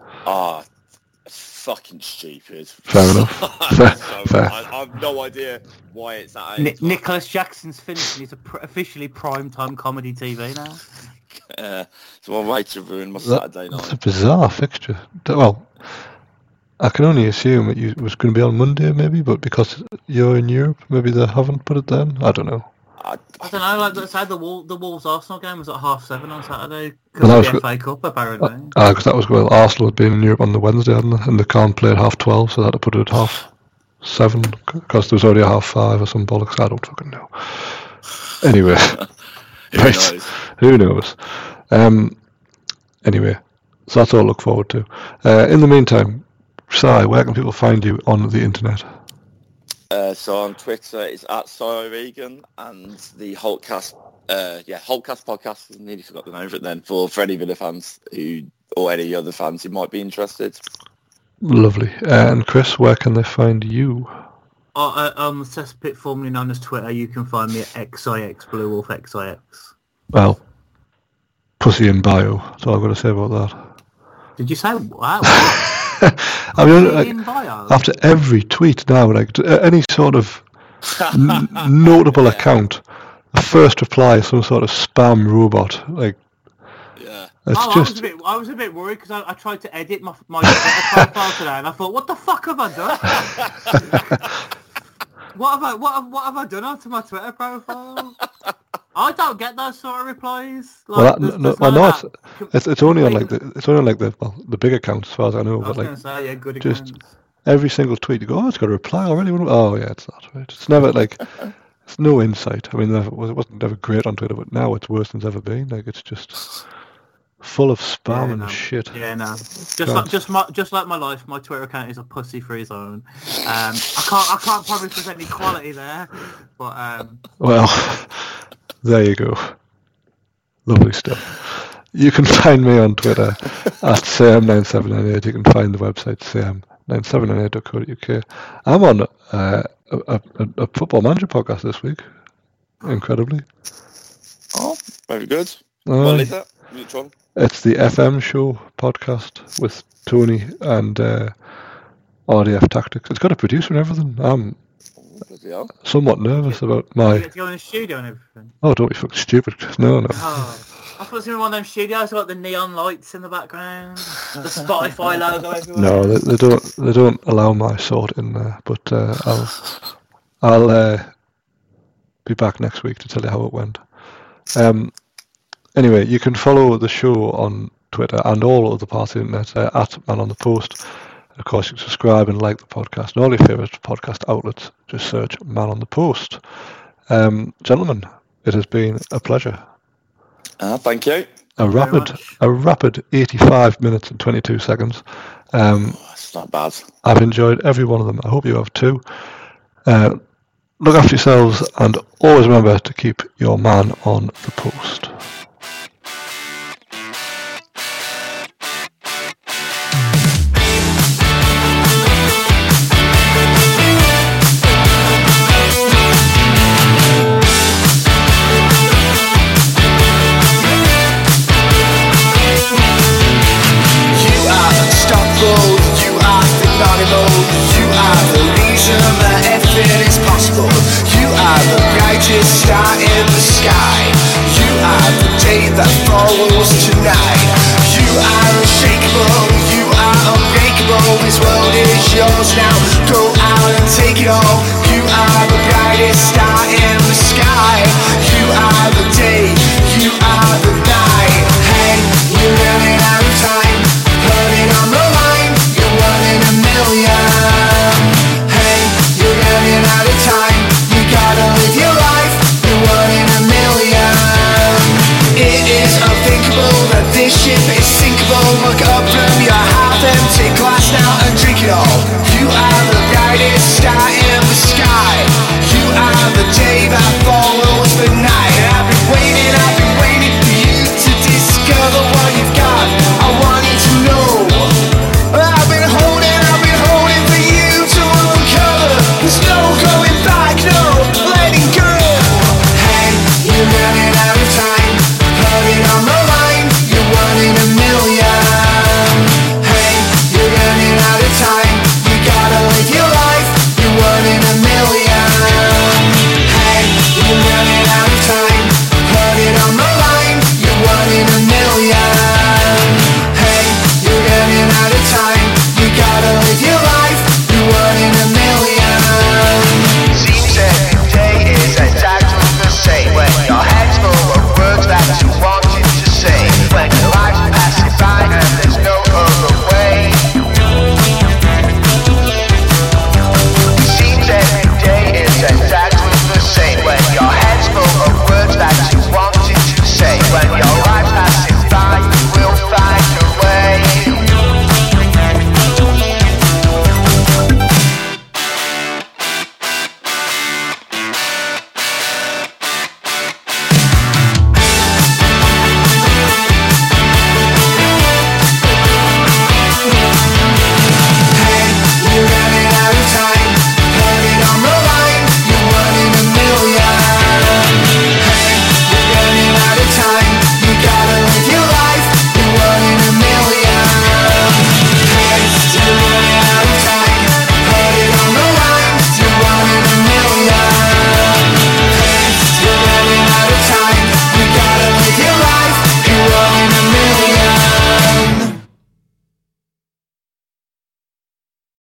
Fucking stupid. Fair enough. Fair. I have no idea why it's that. Nicholas Jackson's finishing is officially prime-time comedy TV now. It's one way to ruin my Saturday night. It's a bizarre fixture. Well, I can only assume it was going to be on Monday, maybe, but because you're in Europe, maybe they haven't put it then. I don't know. I don't know, like let's say the Wolves Arsenal game was at 7:30 on Saturday because of the FA Cup apparently. Because that was Arsenal had been in Europe on the Wednesday, hadn't they? And they can't play at 12:30, so they had to put it at 7:30 because there was already a 5:30 or some bollocks. I don't fucking know. Anyway, Who knows? Anyway, so that's all I look forward to. In the meantime, Si, where can people find you on the internet? So on Twitter, it's at @SiO'Regan, and the Hulkcast, Hulkcast podcast. I nearly forgot the name of it then. For any Villa fans or any other fans who might be interested. Lovely. And Chris, where can they find you? On the cesspit formerly known as Twitter, you can find me at XIX Blue Wolf XIX. Well, pussy in bio. That's all I've got to say about that. Did you say wow? I mean, after every tweet now, like any sort of notable account, the first reply is some sort of spam robot. Like, it's I was a bit worried because I tried to edit my profile today, and I thought, what the fuck have I done? What have I done onto my Twitter profile? I don't get those sort of replies. Like, it's only on like the big accounts as far as I know. I was but going to say, good just accounts. Every single tweet you go, oh, it's got a reply already. Oh yeah, it's not right. It's never like it's no insight. I mean, it wasn't ever great on Twitter, but now it's worse than it's ever been. Like it's just full of spam and shit. Yeah, no. Just like my life, my Twitter account is a pussy free zone. I can't promise there's any quality there, but well, there you go. Lovely stuff. You can find me on Twitter at Sam9798. You can find the website sam9798.co.uk. I'm on a Football Manager podcast this week, incredibly. Oh, very good. What is that? Which one? It's the FM Show podcast with Tony and RDF Tactics. It's got a producer and everything. I'm somewhat nervous about my... You get to go in the studio and everything? Oh, don't be fucking stupid. No. Oh. I thought it was in one of them studios got the neon lights in the background, the Spotify logo everywhere. No, they don't allow my sort in there. But I'll be back next week to tell you how it went. Anyway, you can follow the show on Twitter and all other parts of the internet at Man on the Post. Of course, you can subscribe and like the podcast and all your favourite podcast outlets. Just search Man on the Post. Gentlemen, it has been a pleasure. Thank you. A rapid 85 minutes and 22 seconds. It's not bad. I've enjoyed every one of them. I hope you have too. Look after yourselves and always remember to keep your man on the post. Star in the sky. You are the day that follows tonight. You are unshakable, you are unbreakable. This world is yours now. Go out and take it all. You are the brightest star in the sky. You are the day, you are the night. Hey, you're running out of time. Put it on the line. You're one in a million. Hey, you're running out of time. You gotta live your life. One in a million. It is unthinkable that this ship is sinkable. Look up from your half-empty glass now and drink it all.